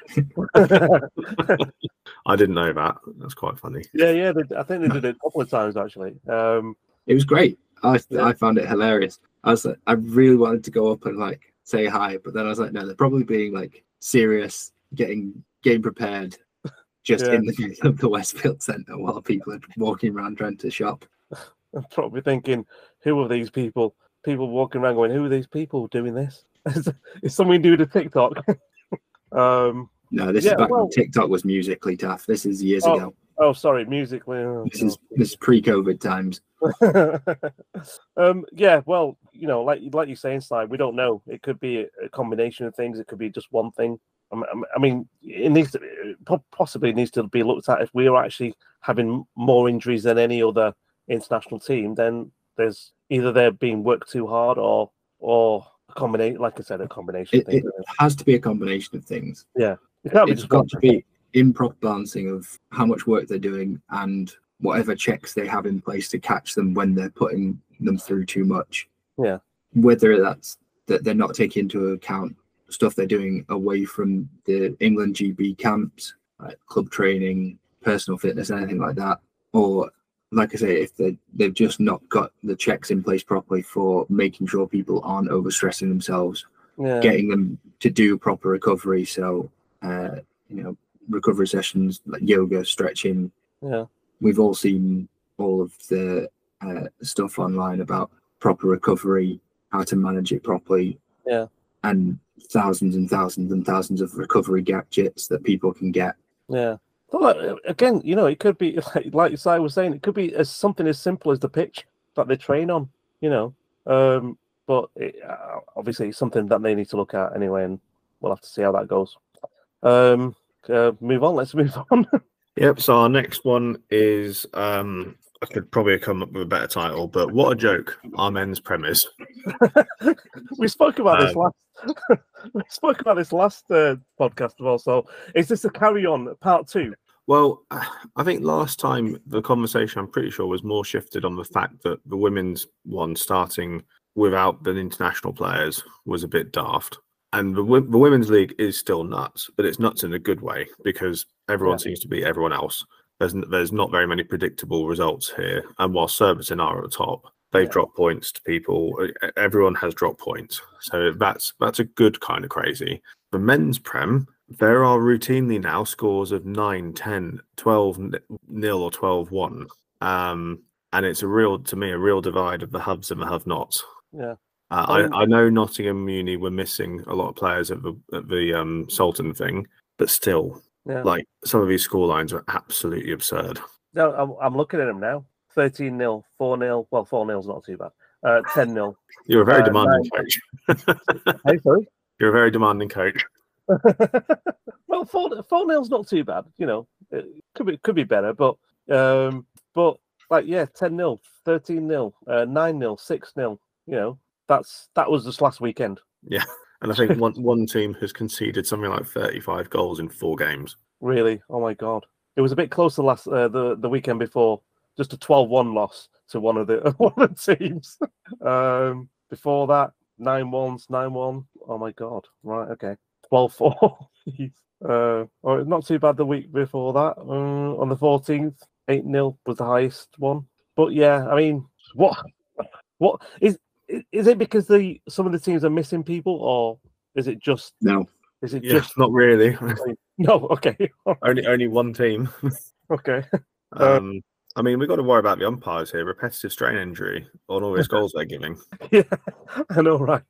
S3: I didn't know that. That's quite funny.
S1: Yeah. I think they did it a couple of times actually.
S2: It was great. I found it hilarious. I was like, I really wanted to go up and like say hi, but then I was like, no, they're probably being like serious, getting game prepared, just in the middle of the Westfield Centre while people are walking around trying to shop.
S1: I'm probably thinking, who are these people? People walking around going, who are these people doing this? Is someone doing a TikTok?
S2: No, this is back when TikTok was Musically tough. This is years ago.
S1: Oh, sorry, Musically.
S2: This is pre-COVID times.
S1: Yeah, well, like you're saying, Sly, we don't know. It could be a combination of things. It could be just one thing. I mean, it needs to possibly needs to be looked at. If we are actually having more injuries than any other international team, then there's either they're being worked too hard or a combination. Like I said, a combination of things.
S2: It has to be a combination of things.
S1: Yeah, it can't be
S2: it's
S1: just
S2: got to be improper balancing of how much work they're doing and whatever checks they have in place to catch them when they're putting them through too much.
S1: Yeah.
S2: Whether that's that they're not taking into account stuff they're doing away from the England GB camps, like club training, personal fitness, anything like that. Or, like I say, if they've just not got the checks in place properly for making sure people aren't overstressing themselves, getting them to do proper recovery. So, recovery sessions like yoga, stretching.
S1: Yeah.
S2: We've all seen all of the stuff online about proper recovery, how to manage it properly.
S1: Yeah.
S2: And thousands and thousands and thousands of recovery gadgets that people can get.
S1: Yeah. Well, again, it could be like Si was saying, it could be something as simple as the pitch that they train on. But obviously it's something that they need to look at anyway, and we'll have to see how that goes. Move on. Let's move on.
S3: Yep. So our next one is I could probably come up with a better title, but what a joke! Our men's premise.
S1: We spoke about this last. We spoke about this last podcast as well. So is this a carry on part 2?
S3: Well, I think last time the conversation, I'm pretty sure, was more shifted on the fact that the women's one starting without the international players was a bit daft. And the women's league is still nuts, but it's nuts in a good way because everyone seems to beat everyone else. There's not very many predictable results here. And while Surbiton are at the top, they've dropped points to people. Everyone has dropped points. So that's a good kind of crazy. The men's Prem, there are routinely now scores of 9, 10, 12-0 or 12-1. And it's a real divide of the haves and the have-nots.
S1: Yeah.
S3: I know Nottingham Uni were missing a lot of players at the Sultan thing, but still, like some of these scorelines are absolutely absurd.
S1: No, I'm looking at them now. 13-0, 4-0. Well, 4-0's not too bad. 10-0.
S3: You're a very demanding coach.
S1: Hey, sorry.
S3: You're a very demanding coach.
S1: Well, 4-0's not too bad. It could be better, but 10-0, 13-0, 9-0, 6-0. That was just last weekend.
S3: Yeah, and I think one team has conceded something like 35 goals in 4 games.
S1: Really? Oh my God! It was a bit closer last the weekend before, just a 12-1 loss to one of the teams. Before that, 9-1. Oh my God! Right, okay, 12-4. Not too bad the week before that. On the 14th, 8-0 was the highest one. But yeah, I mean, what is it because some of the teams are missing people, or is it just
S2: no?
S1: Is it
S3: just not really?
S1: No, okay.
S3: only one team.
S1: Okay.
S3: I mean, we've got to worry about the umpires here. Repetitive strain injury on all these goals they're giving.
S1: Yeah, I know, right?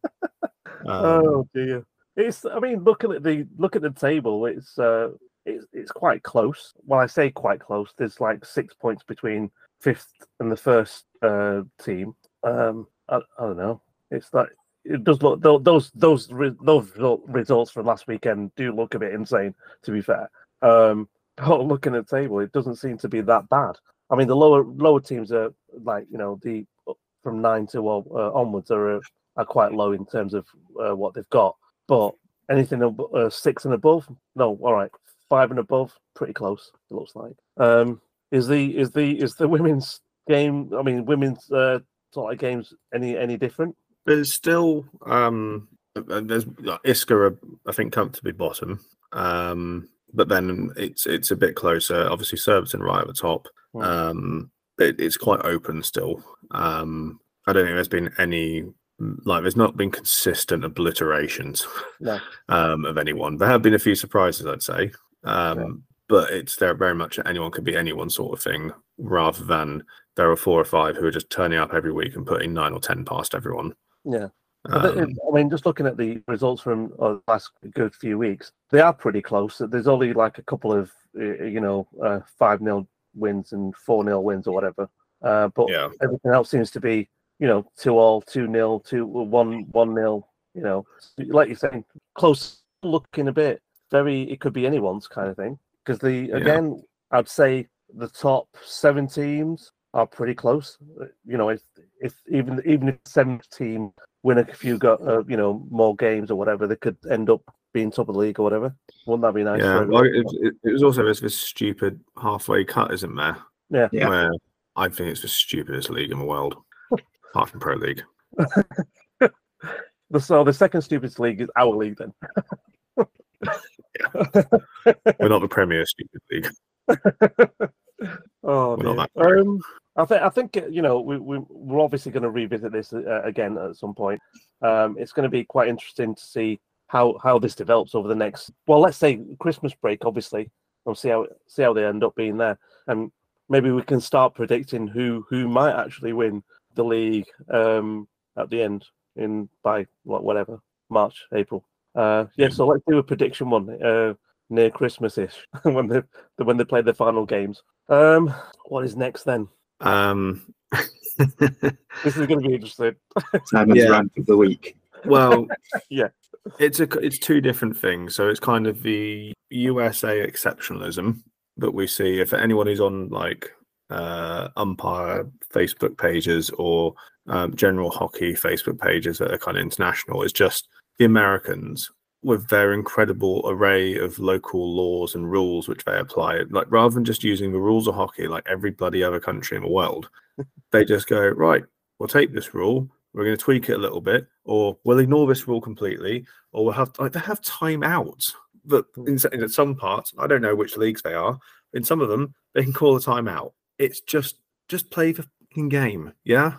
S1: Oh dear. I mean, look at the table. It's quite close. Well, I say quite close. There's like 6 points between 5th and the first team. I don't know. It's like it does look those results from last weekend do look a bit insane. To be fair, looking at the table, it doesn't seem to be that bad. I mean, the lower teams are like the from 9 to onwards are quite low in terms of what they've got. But anything 6 and above, no, all right, 5 and above, pretty close. It looks like. Is the women's game? I mean, women's sort of games any different?
S3: There's still there's Iska I think comfortably bottom. But then it's a bit closer. Obviously, Surbiton right at the top. It's quite open still. I don't think there's been any there's not been consistent obliterations of anyone. There have been a few surprises, I'd say. But it's there very much anyone could be anyone sort of thing, rather than there are 4 or 5 who are just turning up every week and putting 9 or 10 past everyone.
S1: Yeah. I mean, just looking at the results from the last good few weeks, they are pretty close. There's only like a couple of, 5-0 wins and 4-0 wins or whatever. But everything else seems to be, 2-2, 2-0, 1-1-0. Like you're saying, close looking a bit. It could be anyone's kind of thing. Because again, I'd say the top 7 teams are pretty close. If even if 7th team win a few more games or whatever, they could end up being top of the league or whatever. Wouldn't that be nice?
S3: Yeah, well, it was also this stupid halfway cut, isn't there?
S1: Yeah.
S3: Where I think it's the stupidest league in the world, apart from Pro League.
S1: So the second stupidest league is our league then.
S3: We're not the Premier Stupid League.
S1: Oh,
S3: we're not that
S1: I think we're obviously going to revisit this again at some point. It's going to be quite interesting to see how this develops over the next, let's say Christmas break, obviously. We'll see how they end up being there, and maybe we can start predicting who might actually win the league at the end by whatever March, April. So let's do a prediction one near Christmas-ish when they play their final games. What is next then? This is going to be interesting.
S2: Simon's rant of the week.
S3: Well,
S1: yeah,
S3: it's 2 different things. So it's kind of the USA exceptionalism that we see. If anyone who's on umpire Facebook pages or general hockey Facebook pages that are kind of international, is just the Americans with their incredible array of local laws and rules which they apply. Rather than just using the rules of hockey like every bloody other country in the world, they just go, right, we'll take this rule, we're going to tweak it a little bit, or we'll ignore this rule completely, or we'll have they have timeouts. But in some parts, I don't know which leagues they are, in some of them they can call a timeout. It's just play the fucking game, yeah.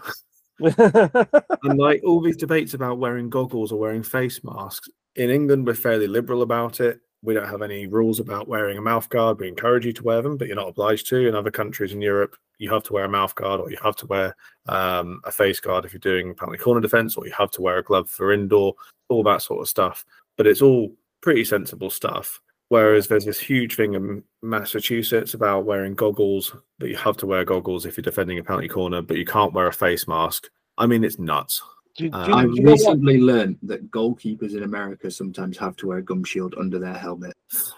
S3: And all these debates about wearing goggles or wearing face masks, in England we're fairly liberal about it. We don't have any rules about wearing a mouth guard. We encourage you to wear them, but you're not obliged to. In other countries in Europe, you have to wear a mouth guard, or you have to wear a face guard if you're doing penalty corner defense, or you have to wear a glove for indoor, all that sort of stuff. But it's all pretty sensible stuff. Whereas there's this huge thing in Massachusetts about wearing goggles, that you have to wear goggles if you're defending a penalty corner, but you can't wear a face mask. I mean, it's nuts.
S2: I recently learned that goalkeepers in America sometimes have to wear a gum shield under their helmet.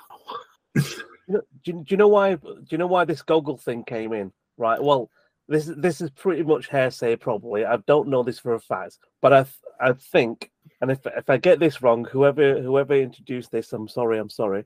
S1: Do you know why? Do you know why this goggle thing came in? Right. Well, this is pretty much hearsay. Probably, I don't know this for a fact, but I think, and if I get this wrong, whoever introduced this, I'm sorry.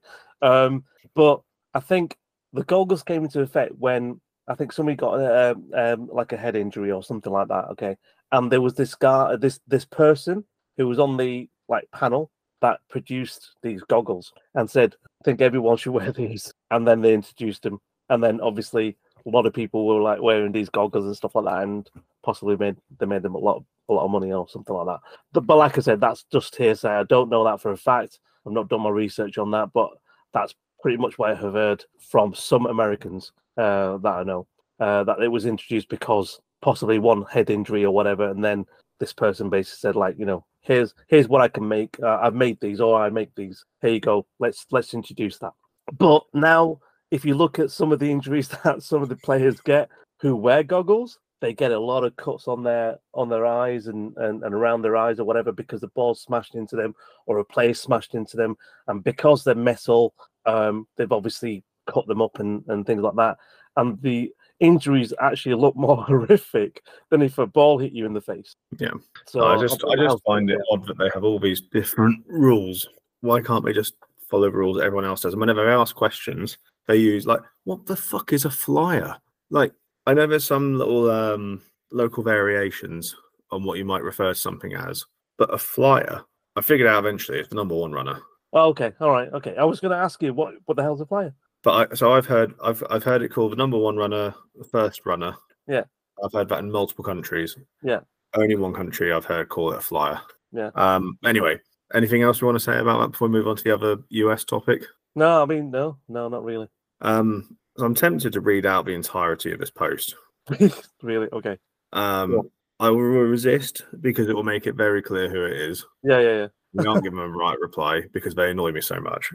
S1: But I think the goggles came into effect when I think somebody got a head injury or something like that. Okay, and there was this guy, this person who was on the panel that produced these goggles and said, I think everyone should wear these. And then they introduced them. And then obviously a lot of people were wearing these goggles and stuff like that, and possibly made them a lot of money or something like that. But like I said, that's just hearsay. I don't know that for a fact. I've not done my research on that, but that's pretty much what I have heard from some Americans that I know, that it was introduced because possibly one head injury or whatever, and then this person basically said, here's what I can make. I've made these, or I make these. Here you go. Let's introduce that. But now, if you look at some of the injuries that some of the players get who wear goggles, they get a lot of cuts on their eyes and around their eyes or whatever, because the ball's smashed into them or a player smashed into them, and because they're metal, they've obviously cut them up and things like that. And the injuries actually look more horrific than if a ball hit you in the face.
S3: Yeah.
S1: So
S3: I just find it odd that they have all these different rules. Why can't they just follow the rules that everyone else does? And whenever they ask questions, they use what the fuck is a flyer? I know there's some little local variations on what you might refer to something as, but a flyer, I figured out eventually, it's the number 1 runner.
S1: Oh, okay, all right, okay. I was going to ask you what the hell's a flyer?
S3: But I've heard it called the number one runner, the first runner.
S1: Yeah.
S3: I've heard that in multiple countries.
S1: Yeah.
S3: Only one country I've heard call it a flyer.
S1: Yeah.
S3: Anyway, anything else you want to say about that before we move on to the other US topic?
S1: No, I mean no, not really.
S3: So I'm tempted to read out the entirety of this post.
S1: Really? Okay.
S3: I will resist because it will make it very clear who it is.
S1: Yeah.
S3: We can't give them a right reply because they annoy me so much.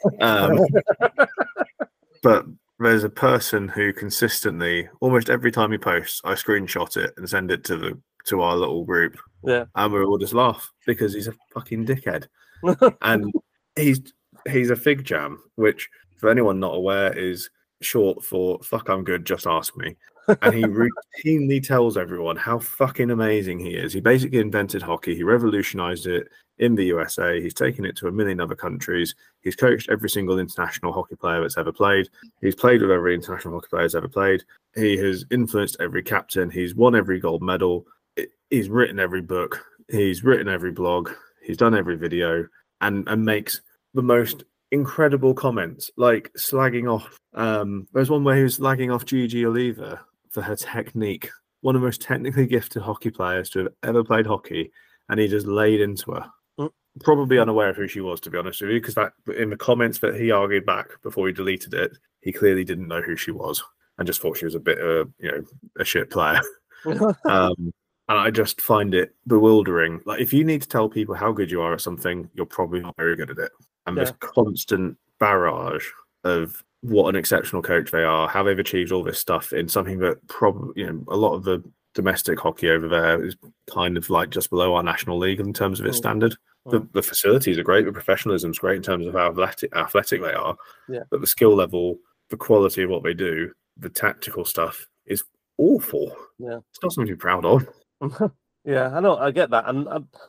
S3: But there's a person who consistently, almost every time he posts, I screenshot it and send it to our little group.
S1: Yeah.
S3: And we all just laugh because he's a fucking dickhead. And he's a fig jam, which for anyone not aware is short for fuck I'm good, just ask me. And he routinely tells everyone how fucking amazing he is. He basically invented hockey. He revolutionized it in the USA. He's taken it to a million other countries. He's coached every single international hockey player that's ever played. He's played with every international hockey player that's ever played. He has influenced every captain. He's won every gold medal. He's written every book. He's written every blog. He's done every video and makes the most incredible comments, like slagging off. There's one where he was slagging off Gigi Oliva for her technique, one of the most technically gifted hockey players to have ever played hockey, and he just laid into her. Probably unaware of who she was, to be honest with you, because that in the comments that he argued back before he deleted it, he clearly didn't know who she was and just thought she was a bit of a shit player. And I just find it bewildering. Like, if you need to tell people how good you are at something, you're probably not very good at it. And this constant barrage of what an exceptional coach they are, how they've achieved all this stuff in something that probably, a lot of the domestic hockey over there is kind of like just below our national league in terms of its standard. The facilities are great, the professionalism's great in terms of how athletic they are, but the skill level, the quality of what they do, the tactical stuff is awful.
S1: Yeah,
S3: it's not something to be proud of.
S1: Yeah, I know, I get that, and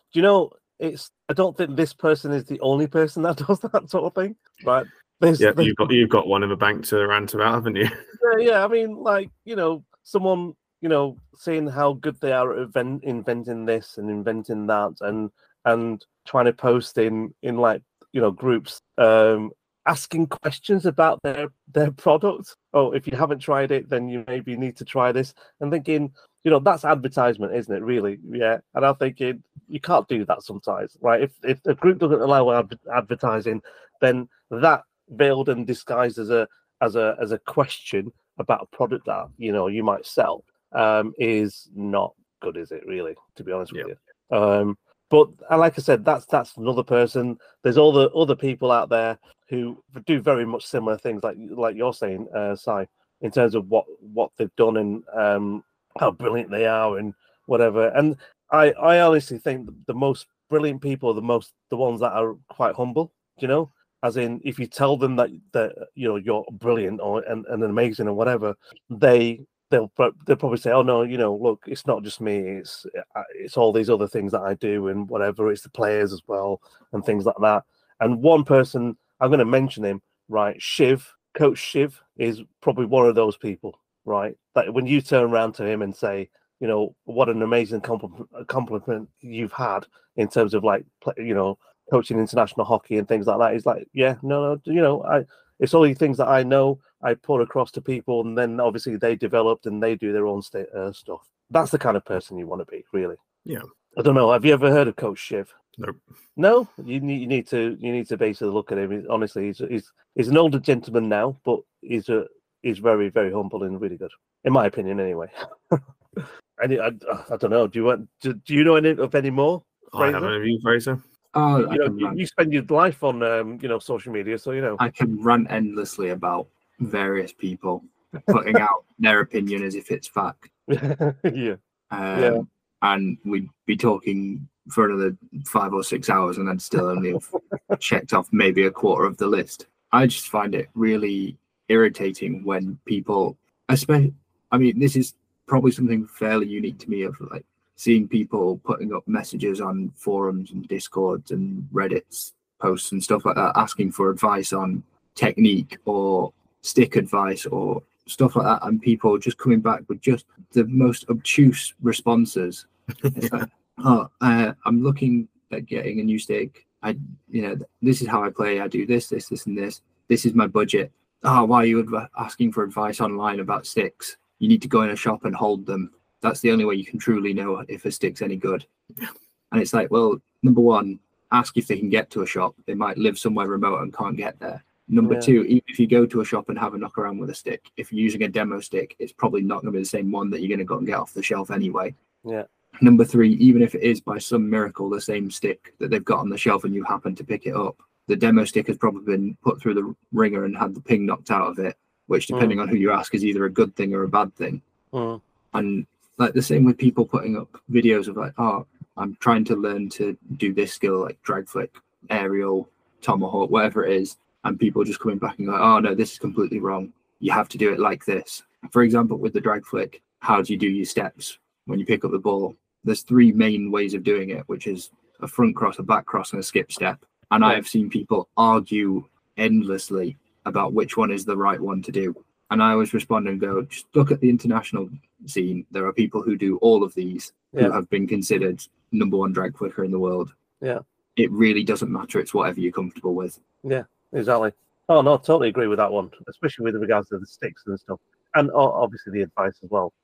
S1: I don't think this person is the only person that does that sort of thing, right?
S3: You've got one in the bank to rant about, haven't you?
S1: Yeah. I mean, like, someone, saying how good they are at inventing this and inventing that, and trying to post in like, groups, asking questions about their product. Oh, if you haven't tried it, then you maybe need to try this. And thinking, that's advertisement, isn't it? Really? Yeah. And I'm thinking you can't do that sometimes, right? If the group doesn't allow advertising, then that veiled and disguised as a question about a product that you might sell is not good, is it? Really, to be honest with you. But like I said, that's another person. There's all the other people out there who do very much similar things, like you're saying, Si, in terms of what they've done and how brilliant they are and whatever. And I honestly think the most brilliant people are the ones that are quite humble. As in, if you tell them that you're brilliant and amazing or whatever, they'll probably say, oh no, look, it's not just me, it's all these other things that I do and whatever, it's the players as well and things like that. And one person, I'm going to mention him, right? Coach Shiv is probably one of those people, right? That when you turn around to him and say, what an amazing compliment you've had in terms of like, coaching international hockey and things like that. He's like, yeah, no, it's all these things that I know, I put across to people, and then obviously they developed and they do their own stuff. That's the kind of person you want to be, really.
S3: Yeah.
S1: I don't know. Have you ever heard of Coach Shiv?
S3: Nope.
S1: No, you need to basically look at him. Honestly, he's an older gentleman now, but he's very, very humble and really good, in my opinion, anyway. I don't know. Do you know any of any more?
S3: I haven't. Have you, Fraser?
S2: Oh,
S1: you spend your life on social media, so
S2: I can rant endlessly about various people putting out their opinion as if it's fact.
S1: Yeah.
S2: And we'd be talking for another 5 or 6 hours, and I'd still only have checked off maybe a quarter of the list. I just find it really irritating when people, especially, I mean, this is probably something fairly unique to me, of like seeing people putting up messages on forums and Discords and Reddit's posts and stuff like that, asking for advice on technique or stick advice or stuff like that, and people just coming back with just the most obtuse responses. It's like, I'm looking at getting a new stick. This is how I play. I do this, this, this, and this. This is my budget. Why are you asking for advice online about sticks? You need to go in a shop and hold them. That's the only way you can truly know if a stick's any good. And it's like, well, number one, ask if they can get to a shop. They might live somewhere remote and can't get there. Number two, even if you go to a shop and have a knock around with a stick, if you're using a demo stick, it's probably not going to be the same one that you're going to go and get off the shelf anyway.
S1: Yeah.
S2: Number three, even if it is by some miracle the same stick that they've got on the shelf and you happen to pick it up, the demo stick has probably been put through the ringer and had the ping knocked out of it, which, depending on who you ask, is either a good thing or a bad thing. And like the same with people putting up videos of like, I'm trying to learn to do this skill, like drag flick, aerial, tomahawk, whatever it is, and people just coming back and going, oh no, this is completely wrong. You have to do it like this. For example, with the drag flick, how do you do your steps when you pick up the ball? There's three main ways of doing it, which is a front cross, a back cross, and a skip step. And I have seen people argue endlessly about which one is the right one to do. And I always respond and go, just look at the international scene. There are people who do all of these who have been considered #1 drag flicker in the world.
S1: Yeah.
S2: It really doesn't matter. It's whatever you're comfortable with. Yeah,
S1: exactly. Oh, no, totally agree with that one, especially with regards to the sticks and stuff. And obviously the advice as well.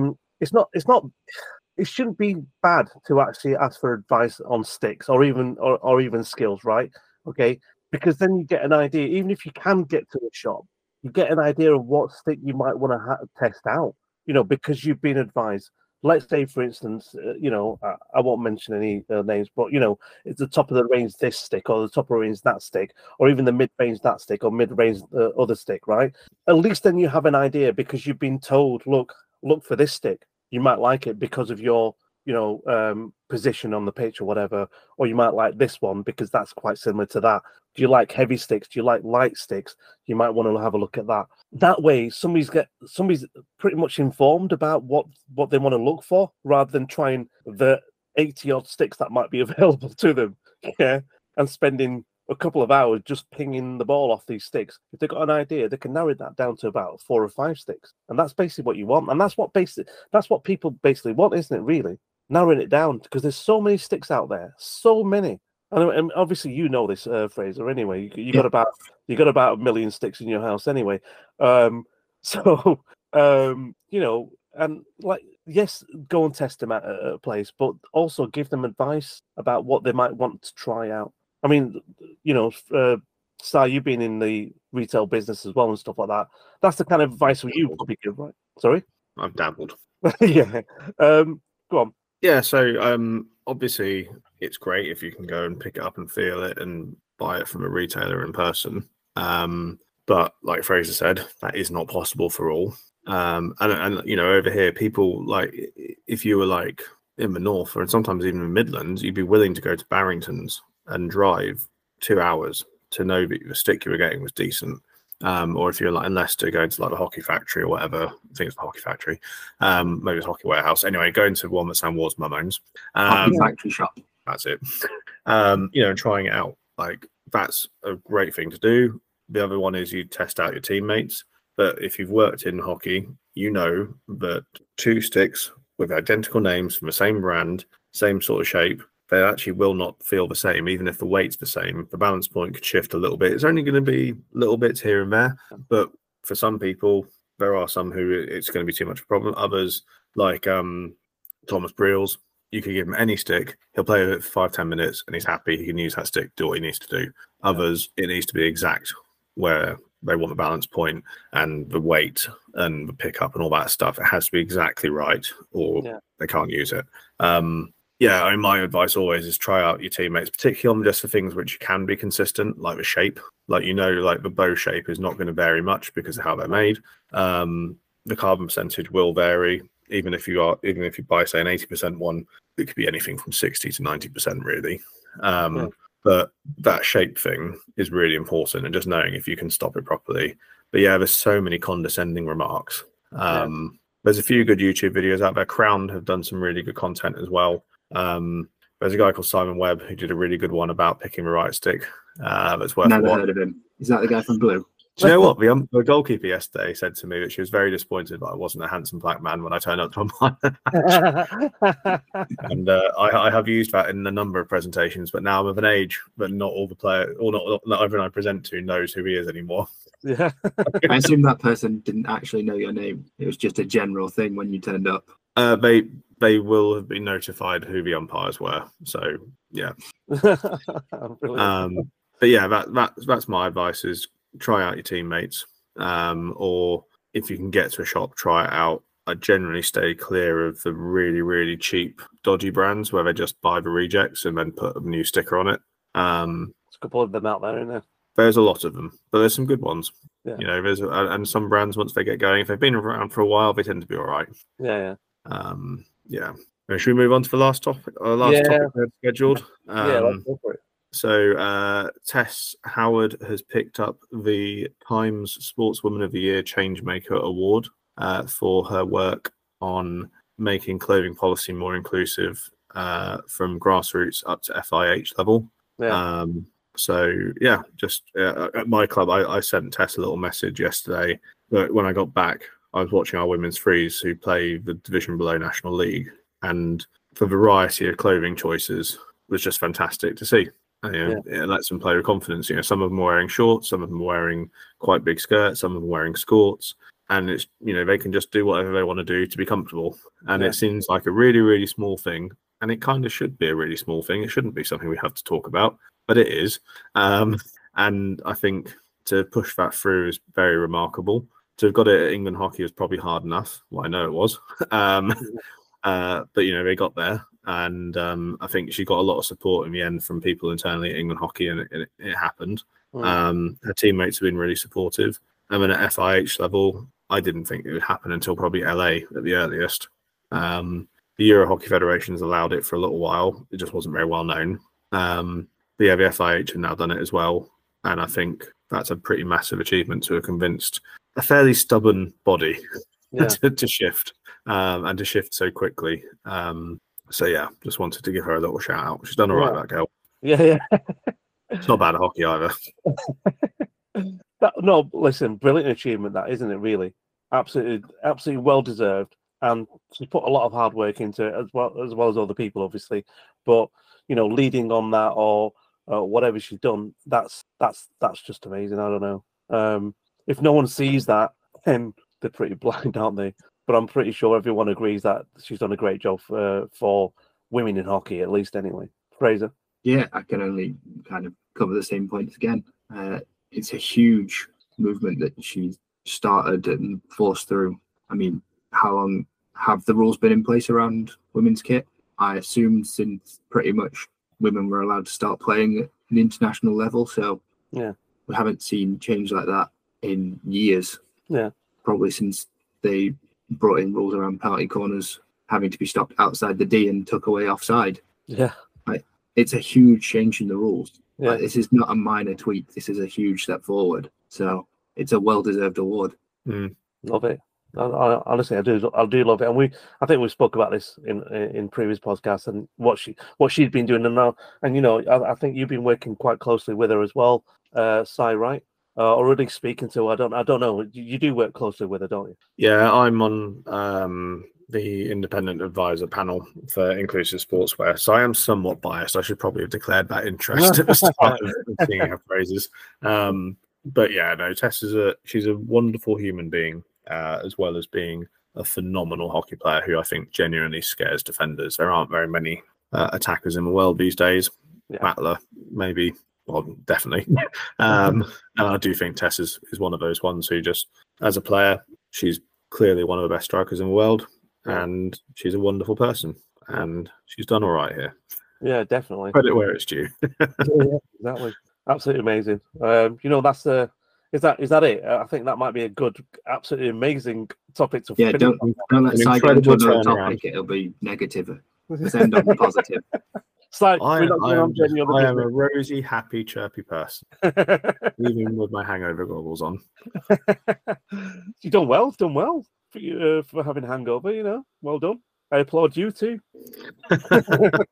S1: It shouldn't be bad to actually ask for advice on sticks or even skills, right? Okay, because then you get an idea. Even if you can get to a shop, you get an idea of what stick you might want to test out. Because you've been advised. Let's say, for instance, I won't mention any names, but it's the top of the range this stick, or the top of the range that stick, or even the mid range that stick, or mid range other stick, right? At least then you have an idea because you've been told, look for this stick. You might like it because of your, position on the pitch or whatever, or you might like this one because that's quite similar to that. Do you like heavy sticks? Do you like light sticks? You might want to have a look at that. That way, somebody's pretty much informed about what they want to look for, rather than trying the 80 odd sticks that might be available to them, and spending a couple of hours just pinging the ball off these sticks. If they've got an idea, they can narrow that down to about 4 or 5 sticks, and that's basically what you want. And that's what people basically want, isn't it? Really narrowing it down, because there's so many sticks out there, so many. And obviously, this, Fraser. Anyway, you got about 1 million sticks in your house, anyway. And like, yes, go and test them at a place, but also give them advice about what they might want to try out. I mean, Sai, you've been in the retail business as well and stuff like that. That's the kind of advice you probably give, right? Sorry?
S3: I've dabbled.
S1: Yeah. Go on.
S3: Yeah, so obviously it's great if you can go and pick it up and feel it and buy it from a retailer in person. But like Fraser said, that is not possible for all. And over here, people, like, if you were like in the north or sometimes even in the Midlands, you'd be willing to go to Barrington's and drive 2 hours to know that the stick you were getting was decent. Or if you're like in Leicester, going to like the Hockey Factory or whatever, I think it's the Hockey Factory, maybe it's Hockey Warehouse. Anyway, going to one that Sam Ward's mum owns.
S2: Hockey Factory shop.
S3: That's it. Trying it out, like, that's a great thing to do. The other one is you test out your teammates. But if you've worked in hockey, you know that 2 sticks with identical names from the same brand, same sort of shape, they actually will not feel the same, even if the weight's the same. The balance point could shift a little bit. It's only going to be little bits here and there. But for some people, there are some who it's going to be too much of a problem. Others, like Thomas Breels, you can give him any stick. He'll play with it for 5-10 minutes and he's happy. He can use that stick, do what he needs to do. Others, it needs to be exact where they want the balance point and the weight and the pickup and all that stuff. It has to be exactly right or they can't use it. My advice always is try out your teammates, particularly on just the things which can be consistent, like the shape. Like, like the bow shape is not going to vary much because of how they're made. The carbon percentage will vary. Even if you buy, say, an 80% one, it could be anything from 60 to 90% really. But that shape thing is really important, and just knowing if you can stop it properly. But yeah, there's so many condescending remarks. There's a few good YouTube videos out there. Crown have done some really good content as well. There's a guy called Simon Webb who did a really good one about picking the right stick. That's worth
S2: Never heard of him. Is that the guy from Blue?
S3: Do you know what? The goalkeeper yesterday said to me that she was very disappointed that I wasn't a handsome black man when I turned up to a match. And I have used that in a number of presentations, but now I'm of an age that not all the players, or not everyone I present to knows who he is anymore.
S1: Yeah.
S2: I assume that person didn't actually know your name. It was just a general thing when you turned up.
S3: They will have been notified who the umpires were. So yeah. But yeah, that's my advice: is try out your teammates, or if you can get to a shop, try it out. I generally stay clear of the really, really cheap, dodgy brands where they just buy the rejects and then put a new sticker on it.
S1: There's a couple of them out there, isn't there?
S3: There's a lot of them, but there's some good ones.
S1: Yeah.
S3: You know, and some brands, once they get going, if they've been around for a while, they tend to be all right.
S1: Yeah.
S3: Yeah. Should we move on to the last topic? Topic we had scheduled.
S1: Let's go for it.
S3: So Tess Howard has picked up the Times Sportswoman of the Year Changemaker Award for her work on making clothing policy more inclusive from grassroots up to FIH level.
S1: Yeah.
S3: Just at my club, I sent Tess a little message yesterday. But when I got back, I was watching our women's threes who play the division below National League, and the variety of clothing choices was just fantastic to see. It lets them play with confidence. You know, some of them are wearing shorts, some of them are wearing quite big skirts, some of them are wearing skirts, and it's, you know, they can just do whatever they want to do to be comfortable. And it seems like a really, really small thing, and it kind of should be a really small thing. It shouldn't be something we have to talk about, but it is. And I think to push that through is very remarkable. To have got it at England Hockey was probably hard enough. Well, I know it was. But, you know, they got there. And I think she got a lot of support in the end from people internally at England Hockey, and it happened. Her teammates have been really supportive. And then at FIH level, I didn't think it would happen until probably LA at the earliest. The Euro Hockey Federation's allowed it for a little while. It just wasn't very well known. But yeah, the FIH have now done it as well. And I think that's a pretty massive achievement to have convinced a fairly stubborn body to shift, and to shift so quickly. So yeah, just wanted to give her a little shout out. She's done all right, that girl.
S1: Yeah.
S3: It's not bad at hockey either.
S1: No, listen, brilliant achievement, that, isn't it? Really, absolutely well deserved, and she put a lot of hard work into it as well as other people, obviously. But you know, leading on that or whatever she's done, that's just amazing. I don't know. If no one sees that, then they're pretty blind, aren't they? But I'm pretty sure everyone agrees that she's done a great job for women in hockey, at least anyway. Fraser?
S2: Yeah, I can only kind of cover the same points again. It's a huge movement that she started and forced through. I mean, how long have the rules been in place around women's kit? I assume since pretty much women were allowed to start playing at an international level. So
S1: yeah,
S2: we haven't seen change like that in years.
S1: Yeah,
S2: probably since they brought in rules around penalty corners having to be stopped outside the D and took away offside.
S1: Yeah,
S2: it's a huge change in the rules.
S1: Yeah,
S2: this is not a minor tweak. This is a huge step forward. So it's a well-deserved award.
S1: Love it. Honestly, I do love it, and I think we spoke about this in previous podcasts and what she'd been doing, and now, and you know, I think you've been working quite closely with her as well, Si, right? Already speaking to her. I don't know. You do work closely with her, don't you?
S3: Yeah, I'm on the independent advisor panel for inclusive sportswear, so I am somewhat biased. I should probably have declared that interest at the start of seeing her phrases. But yeah, no, Tess she's a wonderful human being, as well as being a phenomenal hockey player who I think genuinely scares defenders. There aren't very many attackers in the world these days.
S1: Yeah.
S3: Battler, maybe. Well, definitely. And I do think Tess is one of those ones who just, as a player, she's clearly one of the best strikers in the world, and she's a wonderful person, and she's done all right here.
S1: Yeah, definitely.
S3: Credit where it's due.
S1: Yeah, exactly. Absolutely amazing. You know, that's is that it? I think that might be a good, absolutely amazing topic to finish.
S2: Don't let Si go into another topic. It'll be negative. Let's end on the positive.
S3: I am a rosy, happy, chirpy person, even with my hangover goggles on.
S1: You've done well for having a hangover. You know, well done. I applaud you too.
S3: I'll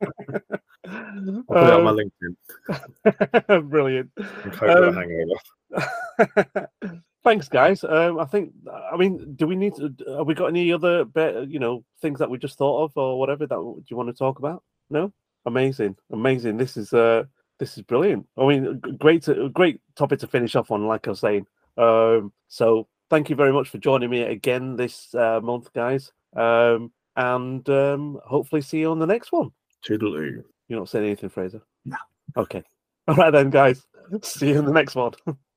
S3: put it on my LinkedIn.
S1: Brilliant.
S3: Hangover.
S1: Thanks, guys. I think. I mean, do we need to? Have we got any other, things that we just thought of or whatever that do you want to talk about? No. Amazing. This is brilliant. I mean, great topic to finish off on. Like I was saying. So thank you very much for joining me again this month, guys. And hopefully see you on the next one.
S3: Toodaloo.
S1: You're not saying anything, Fraser?
S2: No.
S1: Okay. All right then, guys. See you in the next one.